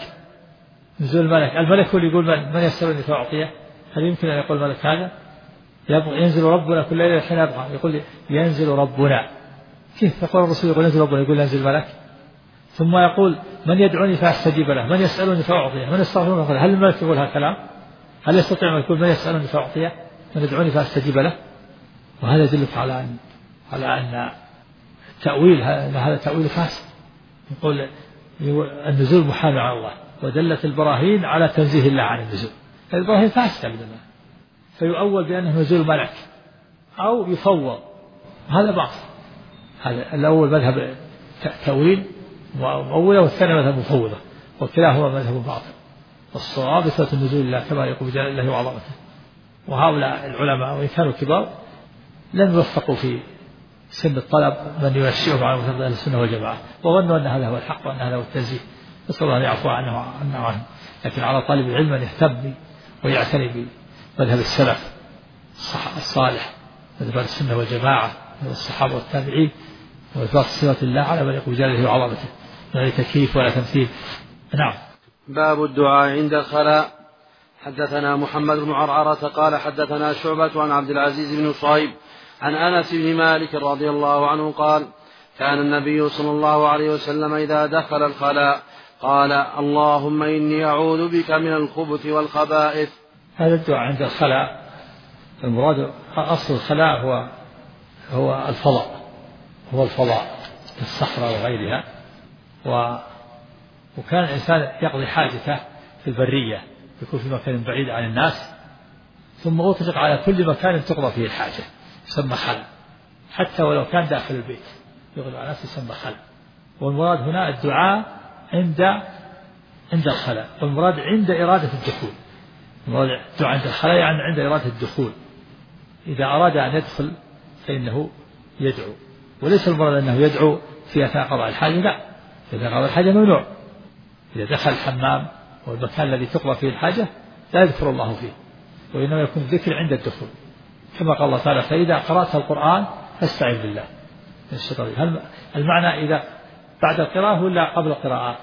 الملك هو اللي يقول من يسألني فأعطيه. هل يمكن أن يقول الملك هذا؟ ينزل ربنا كل ليلة حين يبقى يقول ينزل ربنا، كيف يقول الرسول يقول ينزل ربنا يقول ينزل ملك؟ ثم يقول من يدعوني فأستجيب له، من يسألني فأعطيه، من يستغفرني فأغفر له. هل الملك يقول هالكلام؟ هل يستطيع أن يقول من يسألني فأعطيه، من يدعوني فأستجيب له؟ وهذا يدلك على أن التأويل هذا تأويل فاسد. يقول النزول محال على الله، ودلت البراهين على تنزيه الله عن النزول. البراهين فاسدة بالله، فيؤول بأنه نزول ملك أو يفوض، هذا باطل. هذا الأول مذهب تأويل مؤولة، والثاني مذهب مفوضة، وكلاهما مذهب باطل. والصواب إثبات النزول لله كما يقول بجلال الله وعظمته. وهؤلاء العلماء وإن كانوا كبار لم يوفقوا في سن الطلب من ينشئهم على مثل أهل السنة والجماعة، وظنوا أن هذا هو الحق وأن هذا هو التنزيه، نسأل الله أن يعفو عنه. لكن على طالب العلم أن يهتم ويعتني بمذهب السلف الصالح، مذهب السنة والجماعة والصحابة والتابعين، وإثبات صفات الله على من يقول بجلاله وعظمته لا تكييف ولا تمثيل. نعم. باب الدعاء عند الخلاء. حدثنا محمد بن عرعرة قال حدثنا شعبة عن عبد العزيز بن صهيب عن أنس بن مالك رضي الله عنه قال كان النبي صلى الله عليه وسلم إذا دخل الخلاء قال اللهم إني أعوذ بك من الخبث والخبائث. هذا الدعاء عند الخلاء المراد أصل الخلاء هو الفضاء في الصحراء وغيرها، وكان الإنسان يقضي حاجته في البرية، يكون في مكان بعيد عن الناس، ثم أطلق على كل مكان تقضى فيه الحاجة يسمى خلاء، حتى ولو كان داخل البيت يقضى على نفسه يسمى خلاء. والمراد هنا الدعاء عند الخلاء، والمراد عند إرادة الدخول. المراد الدعاء عند الخلاء يعني عند إرادة الدخول، إذا أراد أن يدخل فإنه يدعو، وليس المراد أنه يدعو في أثناء قضاء الحاجة، لا، في أثناء قضاء الحاجة ممنوع. إذا دخل الحمام والمكان الذي تقضى فيه الحاجة لا يذكر الله فيه، وإنما يكون الذكر عند الدخول، كما قال الله تعالى فإذا قرأت القرآن فاستعذ بالله من الشيطان. هل المعنى إذا بعد القراءة ولا قبل القراءة؟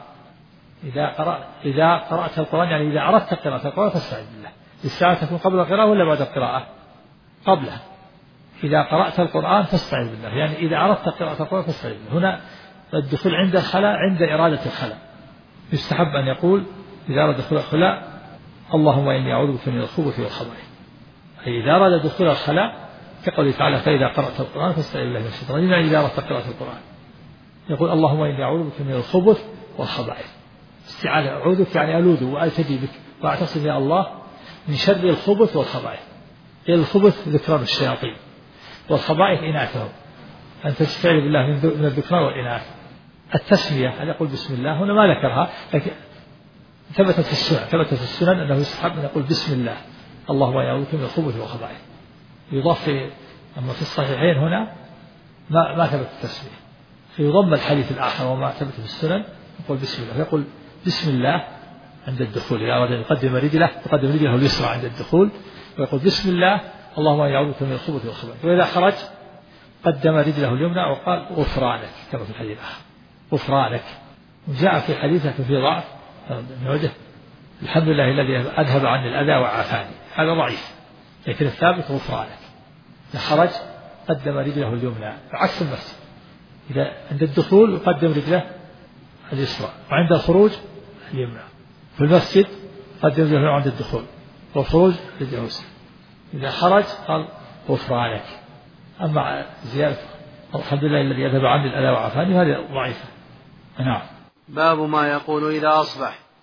إذا قرأت القرآن يعني إذا أردت قراءة القرآن فاستعذ بالله. الساعة تكون قبل القراءة ولا بعد القراءة؟ قبلها. إذا قرأت القرآن فاستعذ بالله، يعني إذا أردت قراءة القرآن فاستعذ بالله. هنا الدخول عند الخلاء عند إرادة الخلاء. يستحب أن يقول إذا أراد دخول الخلاء اللهم إني أعوذ بك من الخبث والخبائث، أي إذا أراد دخول الخلاء كقوله تعالى فإذا قرأت القرآن فاستعذ بالله من الشيطان. يعني إذا أردت قراءة القرآن يقول اللهم إني أعوذ بك من الخبث والخبائث. استعاذة أعوذك يعني ألوذ وألتجي بك وأعتصم يا الله من شر الخبث والخبائث. الخبث ذكران الشياطين، والخبائث إناثهم، أن تستعيذ بالله من الذكران والإناث. التسمية أن يقول بسم الله هنا ما ذكرها، لكن ثبتت في السنن أنه يستحب أن يقول بسم الله اللهم أعوذ بك من الخبث والخبائث. يضاف أما في الصحيحين هنا ما ثبت التسمية، فيضم الحديث الآخر وما ثبت في السنن يقول بسم الله، فيقول بسم الله عند الدخول. إذا أراد أن يقدم رجله اليسرى عند الدخول ويقول بسم الله اللهم أعوذ بك من الخبث والخبائث. وإذا خرج قدم رجله اليمنى وقال غفرانك كما في الحديث الآخر غفرانك. وجاء في حديثه في ضعف من وجه الحمد لله الذي أذهب عني الأذى وعافاني، هذا ضعيف، لكن الثابت غفرانك. إذا خرج قدم رجله اليمنى عكس المسجد، إذا عند الدخول يقدم رجله اليسرى، وعند الخروج اليمنى. في المسجد قدم رجله عند الدخول، والخروج رجله اليسرى. إذا خرج قال غفرانك. أما زيادة الحمد لله الذي أذهب عني الأذى وعافاني هذه ضعيفة. نعم. باب ما يقول إذا أصبح.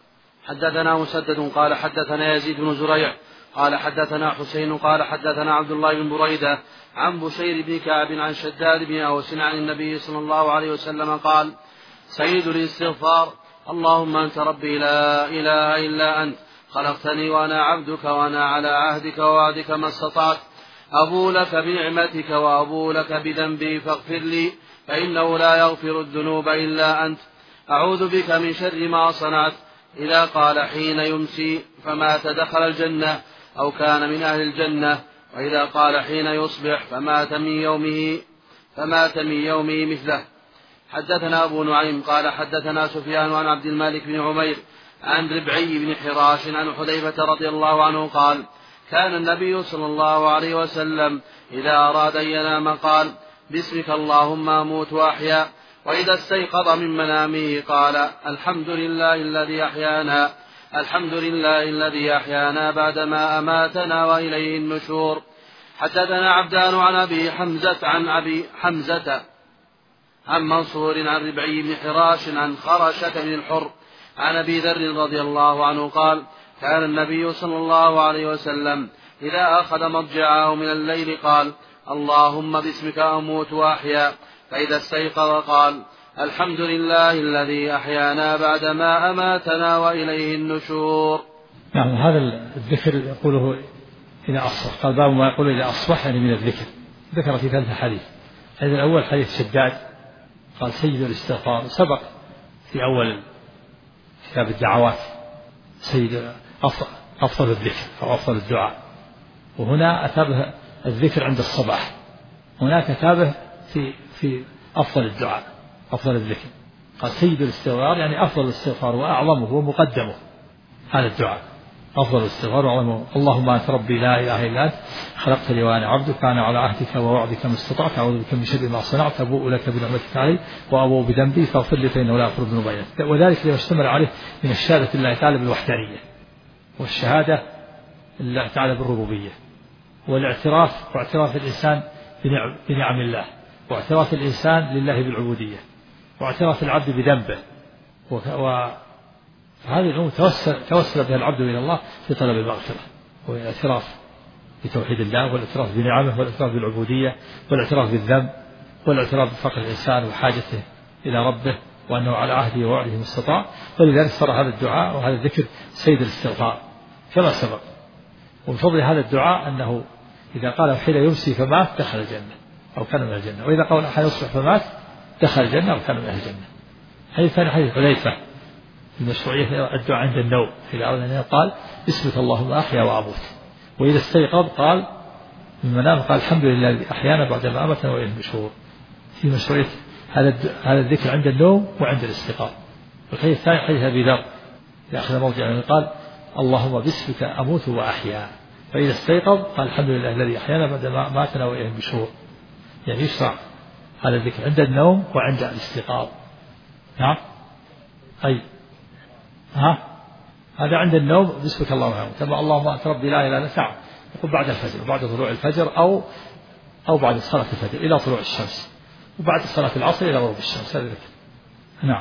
حدثنا مسدد قال حدثنا يزيد بن زريع قال حدثنا حسين قال حدثنا عبد الله بن بريدة عن بشير بن كعب عن شداد بن أوس عن النبي صلى الله عليه وسلم قال سيد الاستغفار اللهم أنت ربي لا إله إلا أنت خلقتني وأنا عبدك وأنا على عهدك ووعدك ما استطعت أبو لك بنعمتك وأبو لك بذنبي فاغفر لي فإنه لا يغفر الذنوب إلا أنت أعوذ بك من شر ما صنعت إذا قال حين يمسي فمات دخل الجنة أو كان من أهل الجنة وإذا قال حين يصبح فمات من يومه مثله. حدثنا أبو نعيم قال حدثنا سفيان عن عبد الملك بن عمير عن ربعي بن حراش عن حذيفة رضي الله عنه قال كان النبي صلى الله عليه وسلم إذا أراد أن ينام قال باسمك اللهم أموت وأحيا وإذا استيقظ من منامه قال الحمد لله الذي أحيانا بعدما أماتنا وإليه النشور. حدثنا عبدان عن أبي حمزة عن منصور عن ربعي بن حراش عن خرشة بن الحر عن أبي ذر رضي الله عنه قال كان النبي صلى الله عليه وسلم إذا أخذ مضجعه من الليل قال اللهم باسمك أموت وأحيا فإذا استيقظ قال الحمد لله الذي أحيانا بعدما أماتنا وإليه النشور. نعم هذا الذكر يقوله إذا أصبح. قال باب ما يقول إذا أصبح يعني من الذكر. ذكر في ثلاثة حديث. الحديث الأول حديث شداد قال سيد الاستغفار سبق في أول كتاب الدعوات سيد أفضل الذكر أو أفضل الدعاء وهنا أتابه الذكر عند الصباح هناك أتابه في أفضل الدعاء أفضل الذكر قال سيد الاستغفار يعني أفضل الاستغفار وأعظمه ومقدمه هذا الدعاء أفضل الاستغفار وأعظمه اللهم أنت ربي لا إله إلا أنت خلقتني وأنا عبدك أنا على عهدك ووعدك ما استطعت أعوذ بك من شر ما صنعت أبوء لك بنعمتك علي وأبوء بذنبي فاغفر لي فإنه لا يغفر الذنوب إلا أنت وذلك لما اشتمل عليه من الشهادة لله تعالى بالوحدانية والشهادة لله تعالى بالربوبية واعتراف الإنسان بنعم الله واعتراف الإنسان لله بالعبودية واعتراف العبد بذنبه وهذه الأمور توسل بها العبد إلى الله في طلب المغفرة والاعتراف بتوحيد الله والاعتراف بنعمه والاعتراف بالعبودية والاعتراف بالذنب والاعتراف بفقر الإنسان وحاجته إلى ربه وأنه على عهده ووعده ما استطاع ولذلك صار هذا الدعاء وهذا الذكر سيد الاستغفار كما سبق. ومن فضل هذا الدعاء أنه إذا قال حين يمسي فمات دخل الجنة أو كان من الجنة وإذا قال حين يصبح فمات دخل الجنة أو كان من أهل الجنة. حديث ثاني حديث حذيفة المشروعية الدعاء عند النوم إذا أراد أن قال باسمك اللهم أحيا وأموت وإذا استيقظ قال من منام قال الحمد لله الذي أحيانا بعدما أماتنا وإليه النشور. في مشروعية هذا الذكر عند النوم وعند الاستيقاظ. الحديث الثاني حديث أبي ذر إذا أخذ موضع قال اللهم باسمك أموت وأحيا فإذا استيقظ قال الحمد لله الذي أحيانا بعدما أماتنا وإليه النشور. يعني يشرع هذا الذكر عند النوم وعند الاستيقاظ. نعم أي هذا عند النوم باسمك اللهم أموت كما اللهم أنت ربي لا إله إلا أنت يقول بعد الفجر وبعد طلوع الفجر أو بعد صلاة الفجر إلى طلوع الشمس وبعد صلاة العصر إلى غروب الشمس. هذا ذكر. نعم.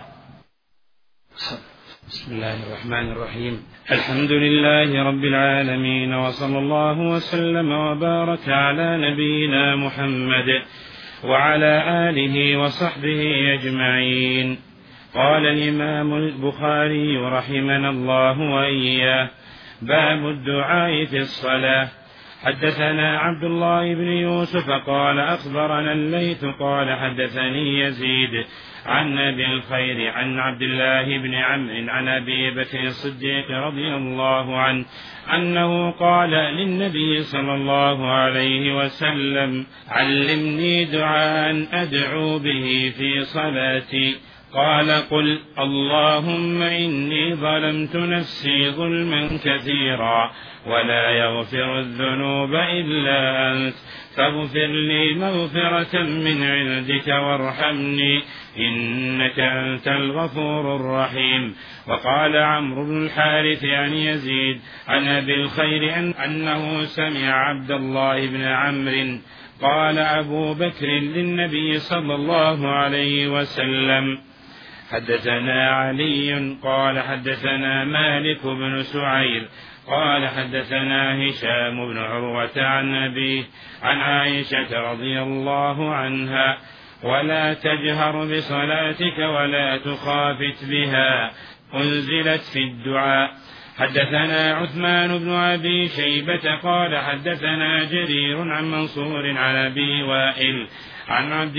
بسم الله الرحمن الرحيم. الحمد لله رب العالمين وصلى الله وسلم وبارك على نبينا محمد وعلى آله وصحبه أجمعين. قال الإمام البخاري رحمنا الله وإياه باب الدعاء في الصلاة. حدثنا عبد الله بن يوسف قال أخبرنا الليث قال حدثني يزيد عن أبي الخير عن عبد الله بن عمرو عن أبي بكر الصديق رضي الله عنه أنه قال للنبي صلى الله عليه وسلم علمني دعاء أدعو به في صلاتي. قال قل اللهم إني ظلمت نفسي ظلما كثيرا ولا يغفر الذنوب إلا أنت فاغفر لي مغفرة من عندك وارحمني إنك أنت الغفور الرحيم. وقال عمرو بن الحارث عن يزيد عن أبي الخير أنه سمع عبد الله بن عمرو قال أبو بكر للنبي صلى الله عليه وسلم حدثنا علي قال حدثنا مالك بن سعير قال حدثنا هشام بن عروة عن أبيه عن عائشة رضي الله عنها: ولا تجهر بصلاتك ولا تخافت بها، أنزلت في الدعاء. حدثنا عثمان بن أبي شيبة قال حدثنا جرير عن منصور عن أبي وائل عن عبد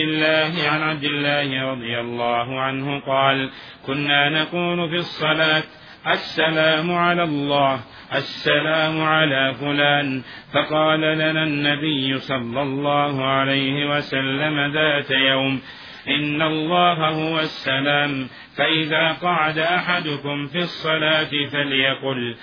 الله رضي الله عنه قال: كنا نقول في الصلاة: السلام على الله، السلام على فلان. فقال لنا النبي صلى الله عليه وسلم ذات يوم: إن الله هو السلام، فإذا قعد أحدكم في الصلاة فليقل: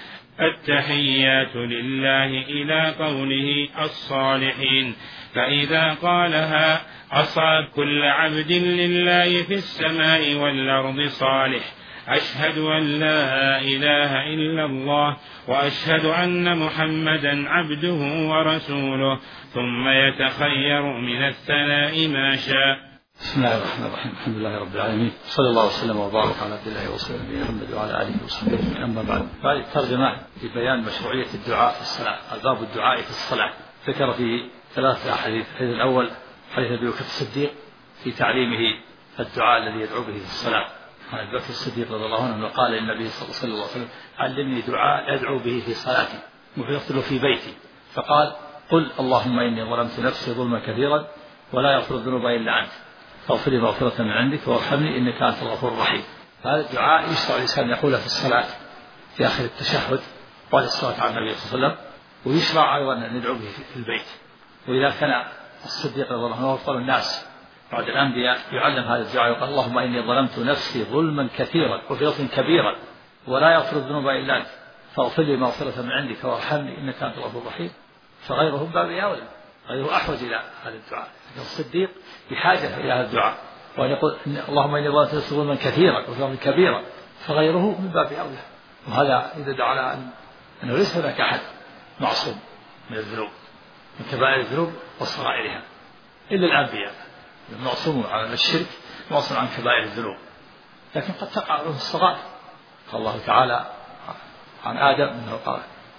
التحيات لله إلى قوله الصالحين، فإذا قالها أصاب كل عبد لله في السماء والأرض صالح: أشهد أن لا إله إلا الله وأشهد أن محمدا عبده ورسوله، ثم يتخير من الثناء ما شاء. بسم الله الرحمن الرحيم. الحمد لله رب العالمين، صلى الله وسلم وبارك على عبد الله ورسوله محمد وعلى آله وصحبه أجمعين. أما بعد، هذه الترجمة في بيان مشروعية الدعاء في الصلاة، الباب الدعاء في الصلاة. ذكر فيه 3 أحاديث. الحديث الأول حديث أبي بكر الصديق في تعليمه الدعاء الذي يدعو به في الصلاة. عن أبي بكر الصديق رضي الله عنه قال للنبي صلى الله عليه وسلم: علمني دعاء أدعو به في صلاتي ويقتل في بيتي. فقال: قل اللهم إني ظلمت نفسي ظلما كثيرا ولا يغفر الذنوب إلا أنت، فاغفر لي مغفرة من عندك وارحمني إنك أنت الغفور الرحيم. هذا الدعاء يشرع الإنسان يقوله في الصلاة في آخر التشهد بعد الصلاة على النبي صلى الله عليه وسلم، ويشرع أيضا أن ندعو به في البيت. وإذا كان الصديق رضي الله عنه أفضل الناس بعد الأنبياء يعلم هذا الدعاء يقول: اللهم إني ظلمت نفسي ظلما كثيرا وفي لفظ كبيرا ولا يغفر الذنوب إلا أنت، فاغفر لي مغفرة من عندك وارحمني إنك أنت الغفور الرحيم. فغيره باب أولى، غيره أحوج إلى هذا الدعاء. الصديق بحاجة إلى هذا الدعاء، وأن يقول: اللهم إني ظلمت نفسي ظلما كثيرا وفي لفظ كبيرا، فغيره من باب أولى. وهذا يدل على أنه ليس هناك أحد معصوم من الذنوب، من كبائر الذنوب وصغائرها، إلا الأنبياء معصوم عن الشرك، معصوم عن كبائر الذنوب، لكن قد تقع لهم الصغائر. قال الله تعالى عن آدم أنه قال: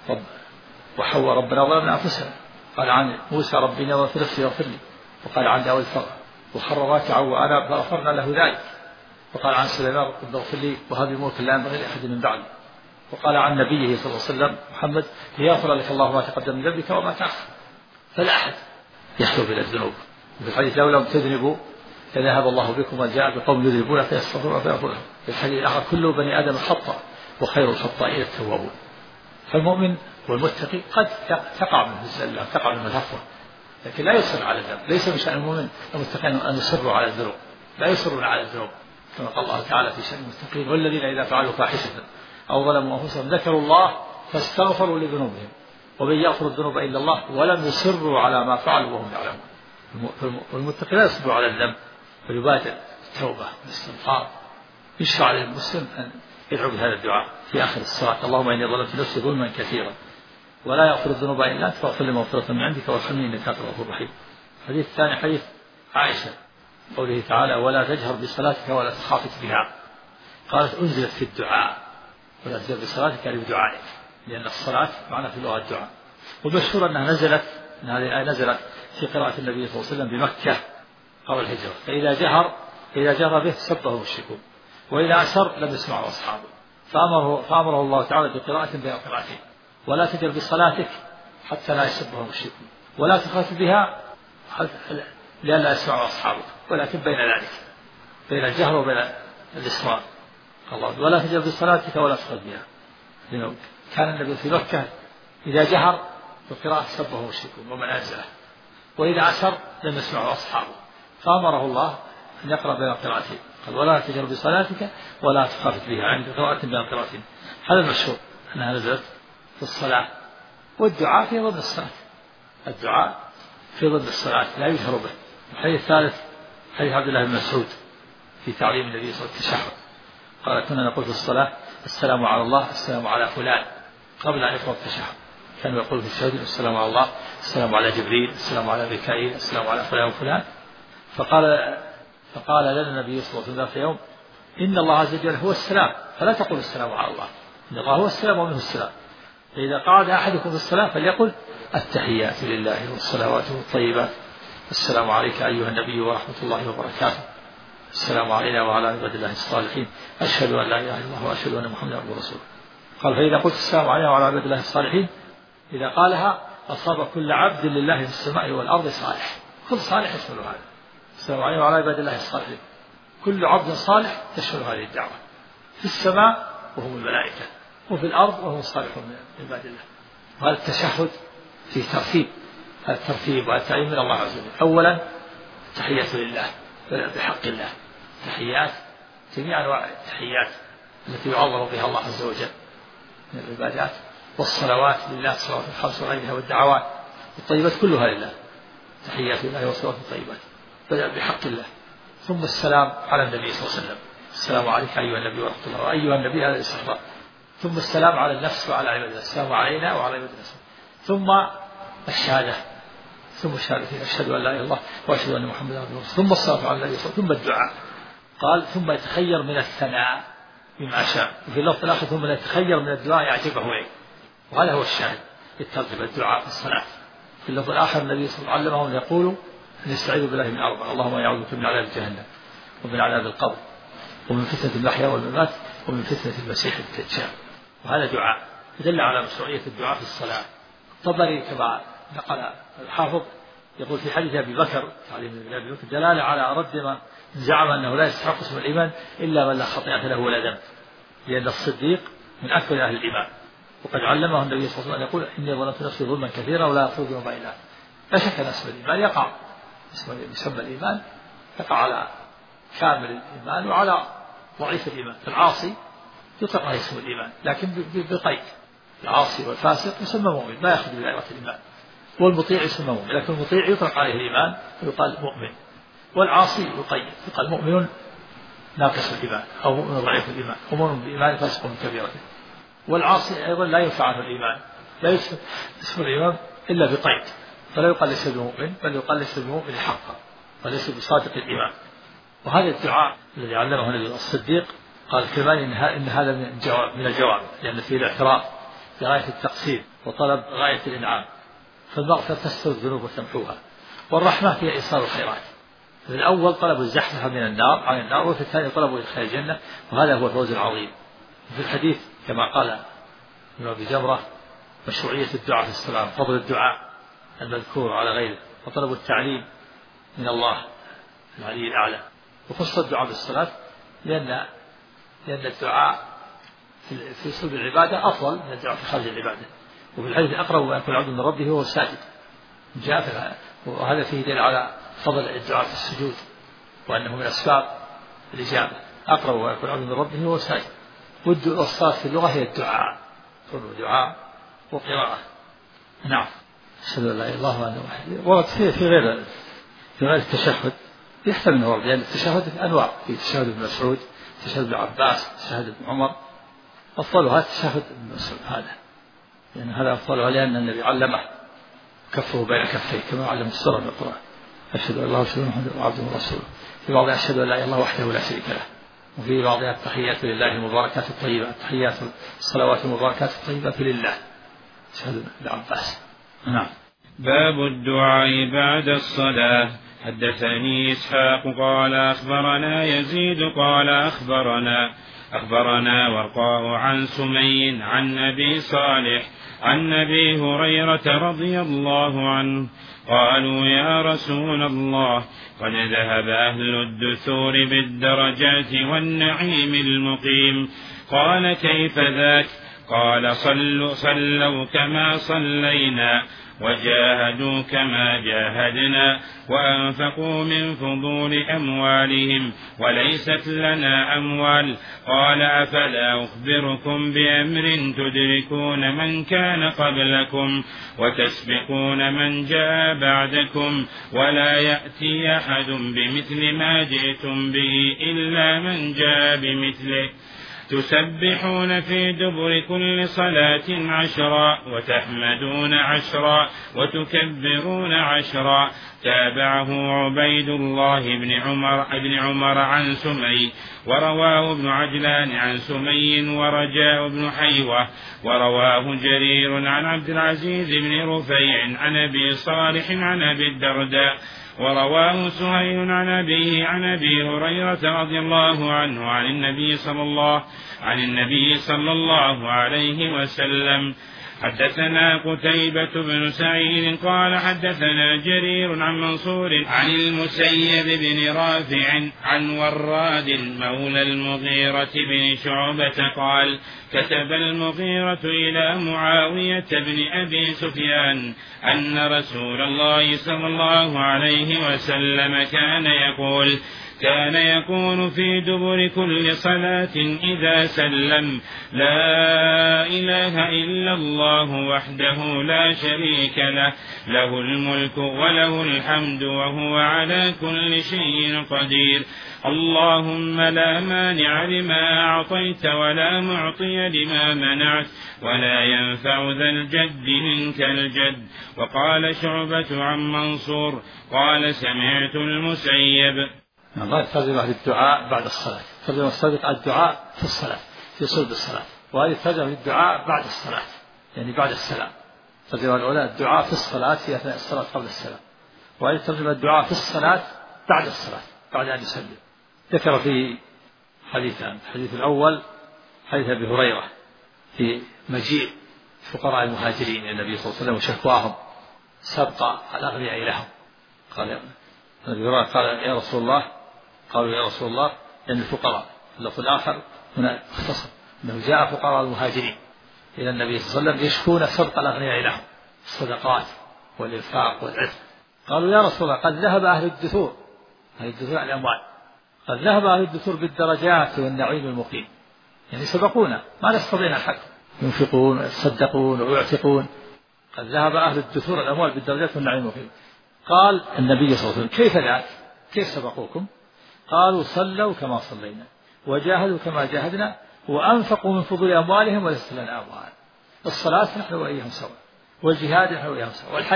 وحواء ربنا ظلمنا أنفسنا. قال عن موسى: ربي نظرت نفسي واغفر لي. وقال عن داود: وخر راكعا وأنا فغفرنا له ذلك. وقال عن سليمان: رب اغفر لي وهب لي ملكا لا ينبغي لأحد من بعدي. وقال عن نبيه صلى الله عليه وسلم محمد: ليغفر لك الله ما تقدم من ذنبك وما تأخر. فلا أحد يخلو من الذنوب. وفي الحديث: لو لم تذنبوا لذهب الله بكم وجاء بقوم يذنبون فيستغفرون فيغفر لهم. في الحديث الآخر: كل بني آدم خطأ وخير الخطائين التوابون. فالمؤمن والمتقي قد تقع منه الزلة، تقع منه الهفوة، لكن لا يصر على الذنب. ليس من شأن المؤمن المتقين أن يصروا على الذنوب، لا يصرون على الذنوب، كما قال الله تعالى في شأن المتقين: والذين إذا فعلوا فاحشة أو ظلموا أنفسهم ذكروا الله فاستغفروا لذنوبهم ومن يغفر الذنوب إلا الله ولم يصروا على ما فعلوا وهم يعلمون. والمتقي لا يصر على الذنب فيبادر التوبة والاستغفار. يشرع للمسلم أن يدعو بهذا الدعاء في آخر الصلاة: اللهم إني ظلمت نفسي ظلما كثيرا ولا يغفر الذنوب إلا أنت، فاغفر لي مغفرة من عندك وارحمني إنك أنت الغفور الرحيم. الحديث الثاني حديث عائشة قوله تعالى: ولا تجهر بصلاتك ولا تخافت بها. قالت: أنزلت في الدعاء، ولا تجهر بصلاتك يعني بدعائك، لأن الصلاة معنى في اللغة الدعاء. والمشهور أنها نزلت، أن هذه الآية نزلت في قراءة النبي صلى الله عليه وسلم بمكة قبل الهجرة، فإذا جهر به سبه المشركون، وإذا أسر لم يسمعه أصحابه، فأمره الله تعالى بقراءة بين قراءتين: ولا تجهر بصلاتك حتى لا يسبه المشركون، ولا تخاف بها لئلا يسمعه أصحابك، ولكن بين ذلك، بين الجهر وبين الإسرار. الله: ولا تجهر بصلاتك ولا تخاف بها، لأنه كان النبي في مكة إذا جهر بالقراءة سبه المشركون ومن أنزله، وإذا أسر لم يسمعه أصحابه، فأمره الله أن يقرأ بين قراءتين، قال: ولا تجهر بصلاتك ولا تخافت بها، عند قراءة بين قراءتين. هذا المشهور أنها نزلت في الصلاة. والدعاء في ضمن الصلاة، الدعاء في ضمن الصلاة لا يجهر به. الحديث الثالث حديث عبد الله بن مسعود في تعليم النبي صلى الله عليه وسلم التشهد، قال: كنا نقول في الصلاة: السلام على الله، السلام على فلان، قبل أن يقرأ التشهد. كانوا يقول في التشهد: السلام على الله، السلام على جبريل، السلام على ميكائيل، السلام على فلان وفلان. فقال لنا النبي صلى الله عليه وسلم في يوم: إن الله عز وجل هو السلام، فلا تقول السلام على الله، إن الله هو السلام ومنه السلام. فإذا قعد أحدكم في الصلاة فليقل التحيات لله والصلوات والطيبات، السلام عليك أيها النبي ورحمة الله وبركاته، السلام علينا وعلى عباد الله الصالحين، أشهد أن لا إله إلا الله وأشهد أن محمدا عبده ورسوله. قال فإذا قلت السلام علينا وعلى عباد الله الصالحين، إذا قالها أصاب كل عبد لله في السماء والأرض صالح، كل صالح يشمل هذا، السلام علينا وعلى عباد الله الصالحين، كل عبد صالح تشمل هذه الدعوة، في السماء وهم الملائكة، وفي الأرض وهم الصالحون من عباد الله. وهذا التشهد في ترتيب، هذا الترتيب والتعليم من الله عز وجل. أولا تحية لله بحق الله، تحيات جميع أنواع التحيات التي يعظم بها الله عز وجل من العبادات، والصلوات لله، الصلوات الخمس وغيرها، والدعوات الطيبات كلها لله، تحيات لله والصلوات الطيبات، بدأ بحق الله. ثم السلام على النبي صلى الله عليه وسلم، السلام عليك أيها النبي ورحمة الله، وأيها النبي هذا الاستحضار. ثم السلام على النفس وعلى عباد الله، السلام علينا وعلى عباد الله. ثم الشهادة، ثم الشهادتين، أشهد أن لا إله إلا الله وأشهد أن محمدا عبده ورسوله. ثم الصلاة على النبي، ثم الدعاء. قال ثم يتخير من الثناء بما شاء، وفي اللفظ الآخر ثم يتخير من الدعاء يعجبه إليه، وهذا هو الشاهد الترتيب الدعاء في الصلاة. في اللفظ الآخر النبي صلى الله عليه وسلم علمهم أن يقولوا أن يستعيذوا بالله من أربع: اللهم إني أعوذ بك من عذاب جهنم، ومن عذاب القبر، ومن فتنة المحيا والممات، ومن فتنة المسيح الدجال. وهذا دعاء يدل على مشروعية الدعاء في الصلاة. الطبري كما نقل الحافظ يقول في حديث أبي بكر تعليم أبي بكر دلالة على رد من زعم أنه لا يستحق اسم الإيمان إلا من لا خطيئة له ولا ذنب، لأن الصديق من أكثر أهل الإيمان، وقد علمه النبي صلى الله عليه وسلم يقول: إني ظلمت نفسي ظلما كثيرا ولا أغفر ذنوبا إلا أنت. لا شك أن اسم الإيمان يقع، اسم الإيمان يقع على كامل الإيمان وعلى ضعيف الإيمان. العاصي يطلق عليه اسم الإيمان لكن بقيد، العاصي والفاسق يسمى مؤمن ما يأخذ بدائرة الإيمان، والمطيع يسمى مؤمن، لكن المطيع يطلق عليه الإيمان ويقال مؤمن، والعاصي يقيد يقال مؤمن ناقص الإيمان أو مؤمن ضعيف الإيمان، ومؤمن بالإيمان فاسق من كبيرته. والعاصي أيضا لا ينفع عنه الإيمان، لا يسمى اسم الإيمان إلا بقيد، فلا يقال ليس بمؤمن بل يقال ليس بمؤمن حقا وليس بصادق الإيمان. وهذا الدعاء الذي علمه النبي الصديق قال كمان إن هذا من الجواب، لأن فيه الاعتراف بغاية التقصير وطلب غاية الإنعام، فالمغفرة تستر الذنوب وتمحوها، والرحمة فيها إيصال الخيرات. في الأول طلب الزحزحة من النار عن النار، وفي الثاني طلب إدخال الجنة، وهذا هو الفوز العظيم. في الحديث كما قال ابن أبي جمرة مشروعية الدعاء في الصلاة، فضل الدعاء المذكور على غيره، وطلب التعليم من الله العلي الأعلى، وخصوص الدعاء في الصلاة لأن الدعاء في صلب العبادة أفضل من الدعاء في خارج العبادة. وفي الحديث أقرب ما يكون العبد من ربه وهو ساجد، وهذا فيه دليل على فضل الدعاء في السجود، وأنه من أسباب الإجابة، أقرب ما يكون العبد من ربه وهو ساجد. والصلاة في اللغة هي الدعاء، دعاء وقراءة. نعم. أشهد أن لا إله إلا الله ورد في غير التشهد يحتمل أنه ورد، لأن التشهد أنواع، في تشهد ابن مسعود، تشهد ابن عباس، تشهد ابن عمر، أفضلها تشهد ابن مسعود هذا، لأن هذا أفضلها لأن النبي علمه كفه بين كفيه كما علم السورة من القرآن: أشهد أن لا إله إلا الله محمد عبده ورسوله. في بعضها أشهد أن لا إله إلا الله وحده لا شريك له، وفي بعضها التحيات لله المباركات الطيبة، التحيات الصلوات المباركات الطيبة لله، تشهد ابن عباس. نعم. باب الدعاء بعد الصلاة. حدثني إسحاق قال أخبرنا يزيد قال أخبرنا ورقاء عن سمي عن أبي صالح عن أبي هريرة رضي الله عنه قالوا: يا رسول الله، قد ذهب أهل الدثور بالدرجات والنعيم المقيم. قال: كيف ذاك؟ قال: صلوا كما صلينا، وجاهدوا كما جاهدنا، وأنفقوا من فضول أموالهم، وليست لنا أموال. قال: أفلا أخبركم بأمر تدركون من كان قبلكم وتسبقون من جاء بعدكم، ولا يأتي أحد بمثل ما جئتم به إلا من جاء بمثله. تسبحون في دبر كل صلاة 10 وتحمدون 10 وتكبرون 10. تابعه عبيد الله بن عمر عن سمي، ورواه ابن عجلان عن سمي ورجاء بن حيوة، ورواه جرير عن عبد العزيز بن رفيع عن أبي صالح عن أبي الدرداء، ورواه سهيل عن أبيه عن أبي هريرة رضي الله عنه عن النبي صلى الله عليه وسلم. حدثنا قتيبة بن سعيد قال حدثنا جرير عن منصور عن المسيب بن رافع عن وراد مولى المغيرة بن شعبة قال كتب المغيرة إلى معاوية بن أبي سفيان أن رسول الله صلى الله عليه وسلم كان يكون في دبر كل صلاة إذا سلم: لا إله إلا الله وحده لا شريك له، له الملك وله الحمد وهو على كل شيء قدير، اللهم لا مانع لما أعطيت ولا معطي لما منعت ولا ينفع ذا الجد منك الجد. وقال شعبة عن منصور قال سمعت المسيب. ترجمة للدعاء بعد الصلاة. ترجمة السابقة الدعاء في الصلاة في صلب الصلاة، وهذه ترجمة للدعاء بعد الصلاة يعني بعد السلام. الترجمة الأولى الدعاء في الصلاة في أثناء الصلاة قبل السلام، وهذه ترجمة الدعاء في الصلاة بعد الصلاة بعد أن يسلم. ذكر في حديثان: الحديث الأول حديث أبي هريرة في مجيء فقراء المهاجرين إلى النبي صلى الله عليه وسلم وشكواهم سبق الأغنياء لهم. قال أبي هريرة قال يا رسول الله، قالوا يا رسول الله لأن الفقراء. اللفظ الآخر هنا اختصر أنه جاء فقراء المهاجرين إلى النبي صلى الله عليه وسلم يشكون سبق الأغنياء لهم الصدقات والإنفاق والعفو. قالوا يا رسول الله قد ذهب أهل الدثور، أهل الدثور على الأموال، قد ذهب أهل الدثور بالدرجات والنعيم المقيم، يعني سبقونا ما نستطيع الحق، ينفقون ويتصدقون ويعتقون. قد ذهب أهل الدثور الأموال بالدرجات والنعيم المقيم. قال النبي صلى الله عليه وسلم كيف ذاك؟ كيف سبقوكم؟ قالوا صلوا كما صلينا وجاهدوا كما جاهدنا وأنفقوا من فضول أموالهم وليس لنا أموال. الصلاة نحن وإياهم سواء، والجهاد نحن وإياهم سواء، والحج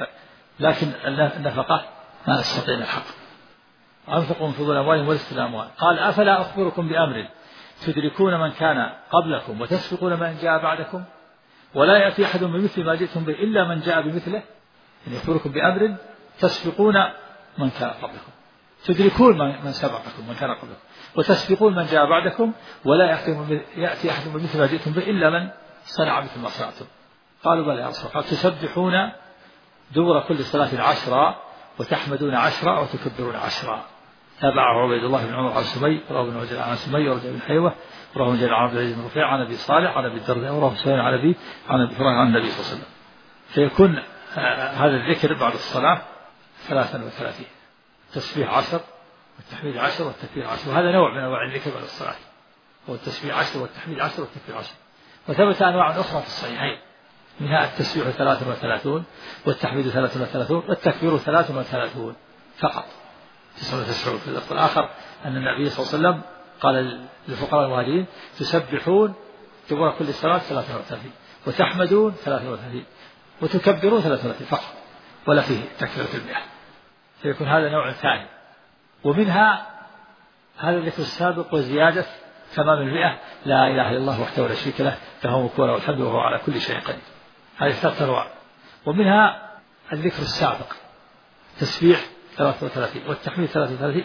لكن النفقة ما نستطيع الحق. أنفقوا من فضول أموالهم وليس لنا أموال. قال أفلا أخبركم بأمر تدركون من كان قبلكم وتسبقون من جاء بعدكم ولا يأتي أحد بمثل ما جئتم به إلا من جاء بمثله. يعني يخبركم بأمر تسبقون من كان قبلكم، تدركون من سبقكم من كان قبلكم، وتسبقون من جاء بعدكم ولا يأتي أحد بمثل ما جئتم به إلا من صنع مثل ما صنعتم. قالوا بلى يا رسول الله. قال تسبحون دبر كل صلاة 10 وتحمدون 10 وتكبرون 10. تابعه عبيد الله بن عمر عن سمي، رواه ابن عجلان عن سمي ورجاء بن حيوة، رواه جرير عن عبد العزيز بن رفيع عن أبي صالح عن أبي الدرداء، وراه سهيل عن أبي عن أبي هريرة عن النبي صلى الله عليه وسلم. فيكون هذا الذكر بعد الصلاة 33: التسبيح 10 والتحميد 10 والتكبير 10. وهذا نوع من أنواع الذكر بعد الصلاة، هو التسبيح 10 والتحميد 10 والتكبير 10. وثبت أنواع أخرى في الصحيحين، منها التسبيح 33 والتحميد 33 والتكبير 33 فقط، 99 في اللفظ الآخر أن النبي صلى الله عليه وسلم قال للفقراء المهاجرين تسبحون دبر كل صلاة 33 وتحمدون 33 وتكبرون 33 فقط، ولا فيه تكبيرة 100. فيكون هذا نوع ثاني. ومنها هذا الذكر السابق وزيادة تمام 100: لا إله إلا الله وحده لا شريك له، له الملك وله الحمد وهو على كل شيء قدير. هذه 3 أنواع. ومنها الذكر السابق تسبيح 33 والتحميد 33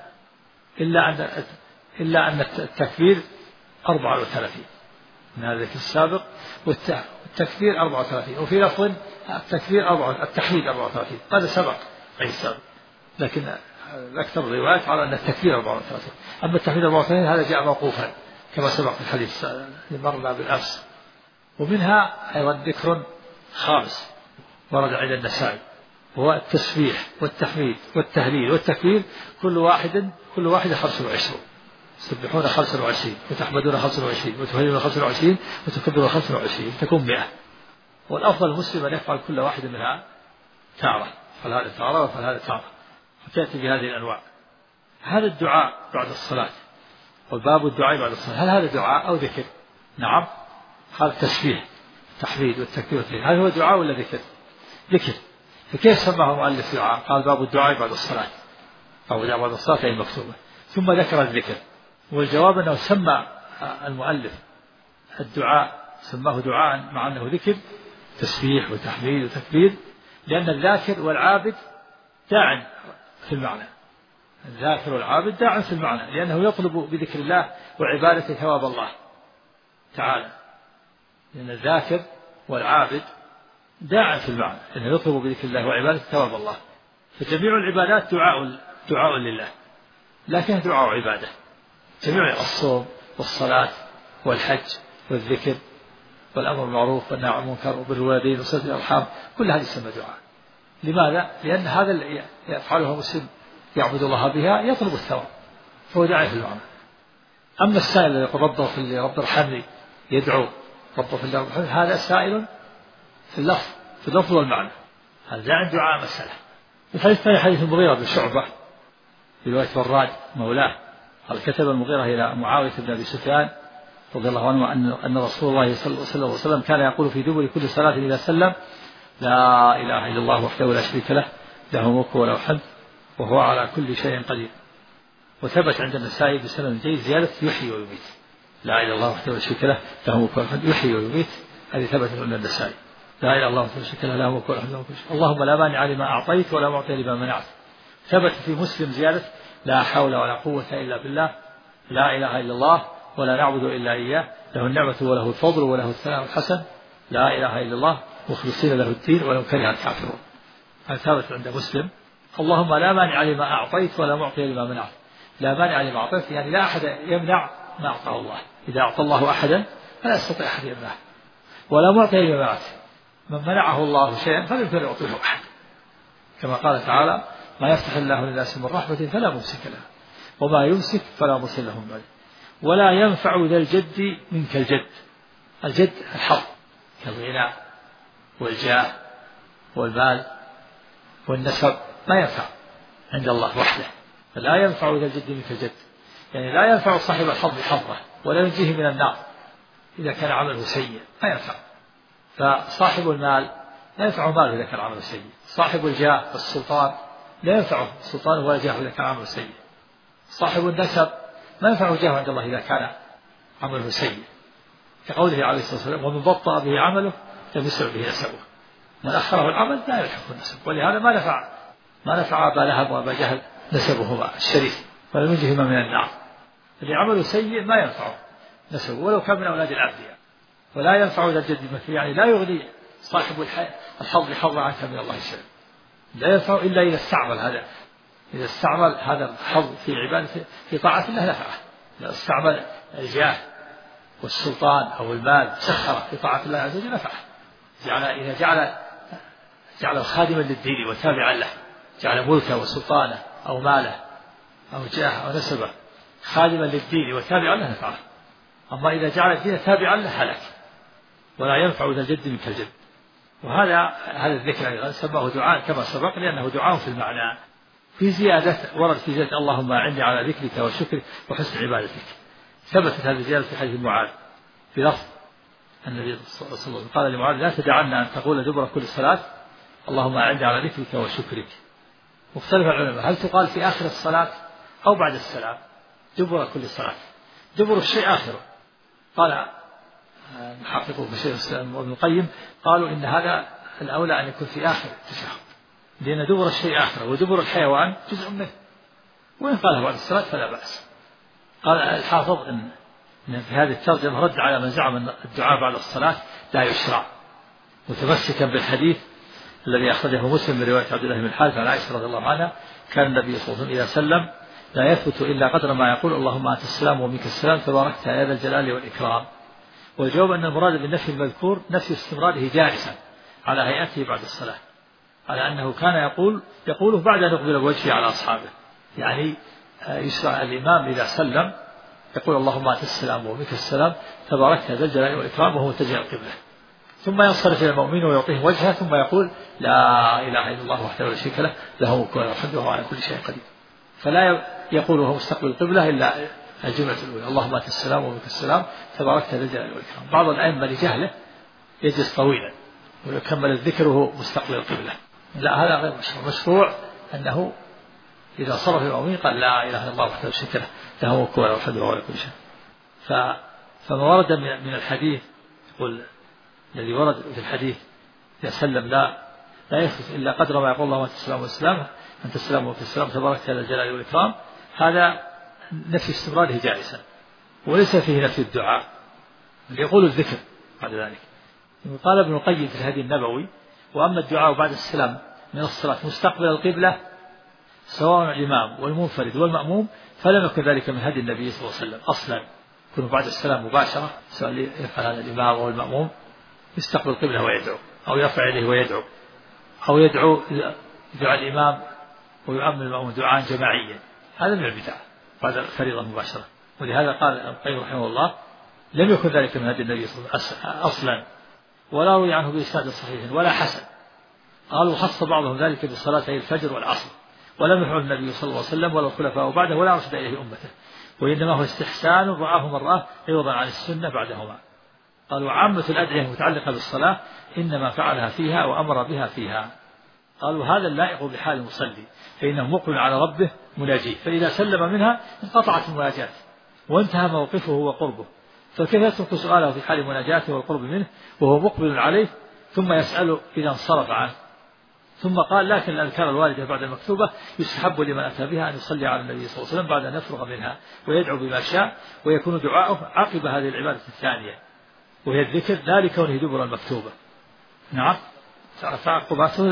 إلا أن التكبير 34 من هذا الذكر السابق، والتكبير 34. وفي لفظ التحميد 34 هذا سبق أي سابق، لكن أكثر الروايات على أن التكبير 34. أما التحميد 34 هذا جاء موقوفا كما سبق في الحديث اللي مرنا بالأمس. ومنها أيضا ذكر خامس ورد عند النسائي، هو التسبيح والتحميد والتهليل والتكبير كل واحد 25: تسبحون 25 وتحمدون 25 وتهللون 25 وتكبرون 25 تكون 100. والأفضل المسلم أن يفعل كل واحد منها تارة، فهذا تارة وفهذا تارة، فتأتي بهذه الأنواع. هذا الدعاء بعد الصلاة وباب الدعاء بعد الصلاة، هل هذا دعاء أو ذكر؟ نعم، هذا تسبيح التحميد والتكبير، هل هو دعاء ولا ذكر؟ ذكر. فكيف سماه مؤلف دعاء؟ قال باب الدعاء بعد الصلاة، أو بعد الصلاة أي مكتوبة، ثم ذكر الذكر. والجواب أنه سمى المؤلف الدعاء، سماه دعاء مع أنه ذكر، تسبيح وتحميد وتكبير، لأن الذاكر والعابد داع في المعنى. الذاكر والعابد داع في المعنى، لأنه يطلب بذكر الله وعبادته ثواب الله تعالى. لأن الذاكر والعابد داع في المعنى، لأنه يطلب بذكر الله وعبادته ثواب الله. فجميع العبادات دعاء لله، لكن دعاء عبادة. جميع الصوم والصلاة والحج والذكر والأمر بالمعروف والنهي عن المنكر وبر الوالدين وصلة الأرحام، كل هذه يسمى دعاء. لماذا؟ لأن هذا اللي يفعلها مسلم يعبد الله بها يطلب الثواب، فهو داعي في المعنى. أما السائل الذي يقول رب اغفر لي رب ارحمني، يدعو رب اغفر لي رب ارحمني، هذا سائل في اللفظ والمعنى، هذا دعاء مسألة. الحديث الثاني حديث المغيرة بن شعبة برواية براد مولاه قال كتب المغيرة إلى معاوية بن أبي سفيان رضي الله عنه أن رسول الله صلى الله عليه وسلم كان يقول في دبر كل صلاة إذا سلم لا إله إلا الله وحده لا شريك له له الملك وله الحمد وهو على كل شيء قدير. وثبت عند النسائي بسند جيد زيادة يحيي ويميت، لا إله إلا الله وحده لا شريك له له الملك وله الحمد يحيي ويميت، هذه ثبتت عند النسائي، لا إله إلا الله وحده لا شريك له له الملك وله الحمد اللهم لا مانع لما أعطيت ولا معطي لما منعت. ثبت في مسلم زيادة لا حول ولا قوة إلا بالله، لا إله إلا الله ولا نعبد إلا إياه له النعمة وله الفضل وله الثناء الحسن، لا إله إلا الله مخلصين له الدين ولو كره الكافرون. هذا ثابت عند مسلم. اللهم لا مانع لما أعطيت ولا معطي لما منعت. لا مانع لما أعطيت يعني لا أحد يمنع ما أعطاه الله، إذا أعطى الله أحدا فلا يستطيع أحد يمنعه، ولا معطي لما منعت، من منعه الله شيئا فلا يمكن يعطيه أحد، كما قال تعالى ما يفتح الله للناس من رحمة فلا ممسك له وما يمسك فلا مرسل له من بعده ولا ينفع ذا الجد منك الجد. الجد الحظ كالغنى والجاه والمال والنسب ما ينفع عند الله وحده، فلا ينفع ذا الجد منك الجد، يعني لا ينفع صاحب الحظ حظه ولا ينجيه من النار إذا كان عمله سيء، ما ينفع. فصاحب المال لا ينفع ماله إذا كان عمله سيء، صاحب الجاه والسلطان لا ينفعه سلطانه ولا جاهه إذا كان عمله سيء، صاحب النسب ما ينفعه جاهه عند الله إذا كان عمله سيء، كقوله عليه الصلاة والسلام ومن بطأ به عمله لم يسرع به نسبه، من أخره العمل لا يلحقه النسب. ولهذا ما نفع أبا لهب وأبا جهل نسبهما الشريف ولا ينجهما من النار، اللي عمله سيء ما ينفعه نسبه ولو كان من أولاد العبد يعني. ولا ينفع ذا الجد مثل يعني لا يغني صاحب الحظ حظ عنك من الله شيئا، لا ينفع إلا إذا استعمل هذا الحظ في عبادته في طاعة الله نفعه. إذا استعمل الجاه والسلطان أو المال سخره في طاعة الله عز وجل نفعه. إذا جعل خادما للدين وتابعا له، جعل ملكه وسلطانه أو ماله أو جاه أو نسبه خادما للدين وتابعا له نفعه. أما إذا جعل الدين تابعا له هلك. ولا ينفع ذا الجد منك الجد. وهذا الذكر أيضا سماه دعاء كما سبق لأنه دعاء في المعنى. في زيادة ورد في زيادة اللهم أعني على ذكرك وشكرك وحسن عبادتك، ثبتت هذه الزيادة في حديث معاذ في لفظ النبي صلى الله عليه وسلم قال لمعاذ لا تدعنا أن تقول دبر كل صلاة اللهم أعني على ذكرك وشكرك. مختلف العلماء هل تقال في آخر الصلاة أو بعد السلام؟ دبر كل صلاة، دبر الشيء آخره. قال محققوا في شيخ الإسلام وابن القيم قالوا إن هذا الأولى أن يكون في آخر التشهد، لأن دبر الشيء آخره ودبر الحيوان جزء منه، وإن قالها بعد الصلاة فلا بأس. قال الحافظ إن في هذه الترجمة رد على من زعم أن الدعاء بعد الصلاة لا يشرع، متمسكا بالحديث الذي أخرجه مسلم من رواية عبد الله بن الحارث عن عائشة رضي الله عنها كان النبي صلى الله عليه وسلم إذا سلم لا يثبت إلا قدر ما يقول اللهم أنت السلام ومنك السلام تباركت يا ذا الجلال والإكرام. والجواب أن المراد بالنفي المذكور نفي استمراره جالسا على هيئته بعد الصلاة، على أنه كان يقوله بعد أن يقبل بوجهه على أصحابه، يعني يشرع الإمام إذا سلم يقول اللهم أنت السلام ومنك السلام تباركت يا ذا الجلال والإكرام وهو متجه القبلة، ثم ينصرف إلى المؤمنين ويعطيهم وجهه ثم يقول لا إله إلا الله وحده لا شريك له له الملك وله الحمد وهو على كل شيء قدير. فلا يقول وهو مستقبل القبلة إلا الجملة الأولى اللهم أنت السلام ومنك السلام تباركت ذا الجلال والإكرام. بعض الأئمة لجهله يجلس طويلا ويكمل الذكر وهو مستقبل القبلة. لا، هذا غير مشروع. مشروع أنه إذا صرف المؤمن قال لا إله إلا الله وحده لا شريك له له ملك وله الحمد وهو على كل شيء. فما ورد من الحديث يقول الذي ورد في الحديث يسلم لا يثبت إلا قدر ما يقول الله أنت السلام والسلام أنت السلام وأنت السلام تبارك هذا الجلال والإكرام. هذا نفي استمراره جالسا وليس فيه نفي الدعاء، يقول الذكر بعد ذلك. قال ابن القيم في الهدي النبوي وأما الدعاء بعد السلام من الصلاة مستقبل القبلة سواء الإمام والمنفرد والمأموم فلم يكن ذلك من هدي النبي صلى الله عليه وسلم أصلا. يكون بعد السلام مباشرة سواء يفعل هذا الإمام أو المأموم يستقبل القبلة ويدعو أو يرفع يديه ويدعو أو يدعو دعاء الإمام ويؤمن المأموم دعاء جماعيا. هذا من البدع بعد الفريضة مباشرة. ولهذا قال ابن القيم رحمه الله لم يكن ذلك من هدي النبي صلى الله عليه وسلم أصلا ولا روي عنه بإسناد صحيح ولا حسن. قالوا خص بعضهم ذلك بصلاتي الفجر والعصر ولم يفعل النبي صلى الله عليه وسلم ولا الخلفاء بعده ولا أرشد إليه أمته وإنما هو استحسان رآه من رآه عوضا عن السنة بعدهما. قالوا عامة الأدعية المتعلقة بالصلاة إنما فعلها فيها وأمر بها فيها. قالوا هذا اللائق بحال المصلي فإنه مقبل على ربه مناجيه فإذا سلم منها انقطعت المناجاة وانتهى موقفه وقربه فكيف يترك سؤاله في حال مناجاته والقرب منه وهو مقبل عليه ثم يسأل إذا انصرف عنه. ثم قال لكن الأذكار الواردة بعد المكتوبة يستحب لمن أتى بها أن يصلي على النبي صلى الله عليه وسلم بعد أن يفرغ منها ويدعو بما شاء ويكون دعاؤه عقب هذه العبادة الثانية وهي الذكر لا لكونه دبر المكتوبة. نعم تعقباته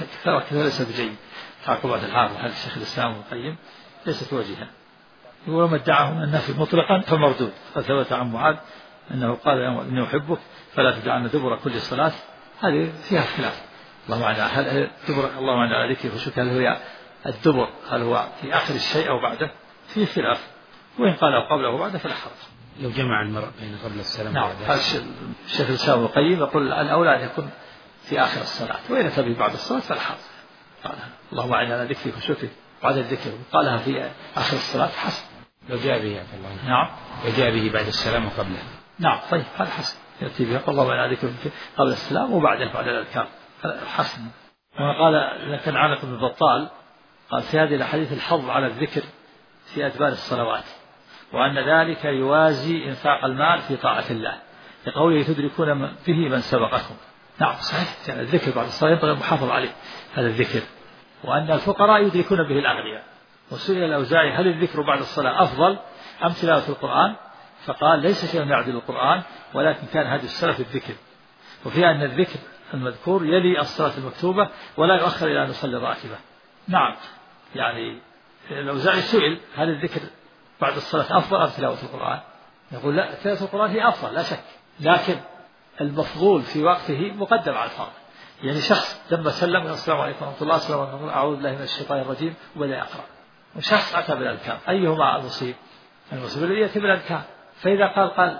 ليس بجيد. تعقبات الحافظ هذا الشيخ الإسلام ابن القيم ليست وجيها. ولما ادعاه من النفي مطلقا فمردود. فثبت عن معاذ أنه قال إني أحبك فلا تدعن دبر كل صلاة. هذه فيها خلاف. اللهم هل دبر اللهم على ذكر وشكر هل هو الدبر هل هو في آخر الشيء أو بعده؟ في خلاف. وإن قال قبله وبعده فلا حرج. لو جمع المرء بين قبل السلام نعم. الشيخ الإسلام ابن القيم يقول الأولى أن يكون في آخر الصلاة وإن تبي بعد الصلاة فلا حرج. قال اللهم على ذكرك وشكرك بعد الذكر قالها في آخر الصلاة حسن. لو جاء به الله. نعم. وجاء به بعد السلام وقبله. نعم طيب هذا حسن. يأتي به اللهم على ذكرك قبل السلام وبعده بعد الأذكار حسن. وقال لكن عنق بن بطال قال في هذه الحديث الحظ على الذكر في أدبار الصلوات وأن ذلك يوازي إنفاق المال في طاعة الله لقوله تدركون به من سبقكم. نعم صحيح يعني الذكر بعد الصلاة ينبغي المحافظة عليه هذا الذكر وأن الفقراء يدركون به الأغنياء. وسئل الأوزاعي هل الذكر بعد الصلاة أفضل أم تلاوة القرآن فقال ليس شيء يعدل القرآن ولكن كان هذا السلف الذكر وفيها أن الذكر المذكور يلي الصلاة المكتوبة ولا يؤخر إلى أن يصلي الراتبة. نعم يعني الأوزاعي سئل هل الذكر بعد الصلاة أفضل أم تلاوة القرآن يقول لا تلاوة القرآن هي أفضل لا شك لكن المفضول في وقته مقدم على الفاضل. يعني شخص لما سلم السلام عليكم ورحمة الله السلام عليكم أعوذ بالله من الشيطان الرجيم وبدأ يقرأ وشخص أتى بالأذكار أيهما المصيب الذي يأتي بالأذكار. فإذا قال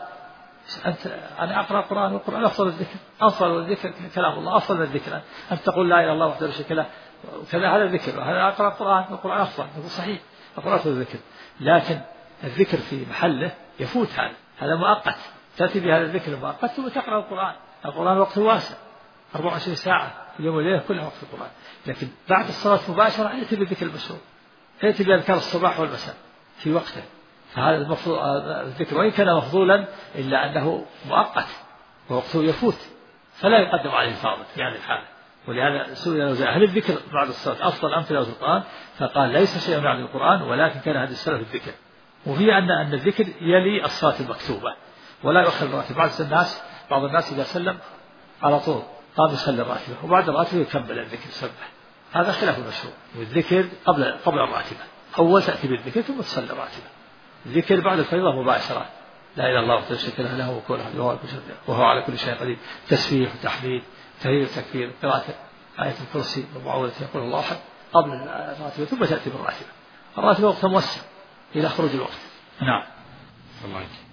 أنا أقرأ القرآن والقرآن أفضل الذكر كلام الله أفضل من الذكر أن تقول لا إله إلا الله وحده لا شريك له وكذا هذا الذكر هذا أقرأ القرآن والقرآن أفضل يقول صحيح أقرأ الذكر لكن الذكر في محله يفوت هذا مؤقت تأتي بهذا الذكر المؤقت ثم تقرأ القرآن وقت واسع 24 ساعة اليوم والليلة كلها وقت القرآن. لكن بعد الصلاة مباشرة يأتي بالذكر المشروع يأتي بأذكار الصباح والمساء في وقته. فهذا المفروض الذكر وإن كان مفضولا إلا أنه مؤقت ووقته يفوت فلا يقدم عليه الفاضل في هذه الحالة. ولهذا سئل الأوزاعي هل الذكر بعد الصلاة أفضل أم تلاوة القرآن فقال ليس شيء يعدل القرآن ولكن كان هذا السلف الذكر. وفي أن الذكر يلي الصلاة المكتوبة ولا يؤخر الراتبة. بعض الناس إذا سلم على طول قام يصلي الراتبة وبعد الراتبة يكمل الذكر يسبح. هذا خلاف المشروع. والذكر قبل الراتبة أول تأتي بالذكر ثم تصلي الراتبة. الذكر بعد الفريضة مباشرة لا إله إلا الله وحده لا شريك له له ملك وهو على كل شيء قدير تسبيح وتحميد تهليل وتكبير قراءة آية الكرسي ومعوذة يقول الله أحد قبل الراتبة ثم تأتي بالراتبة. الراتبة وقت موسع إلى خروج الوقت. نعم.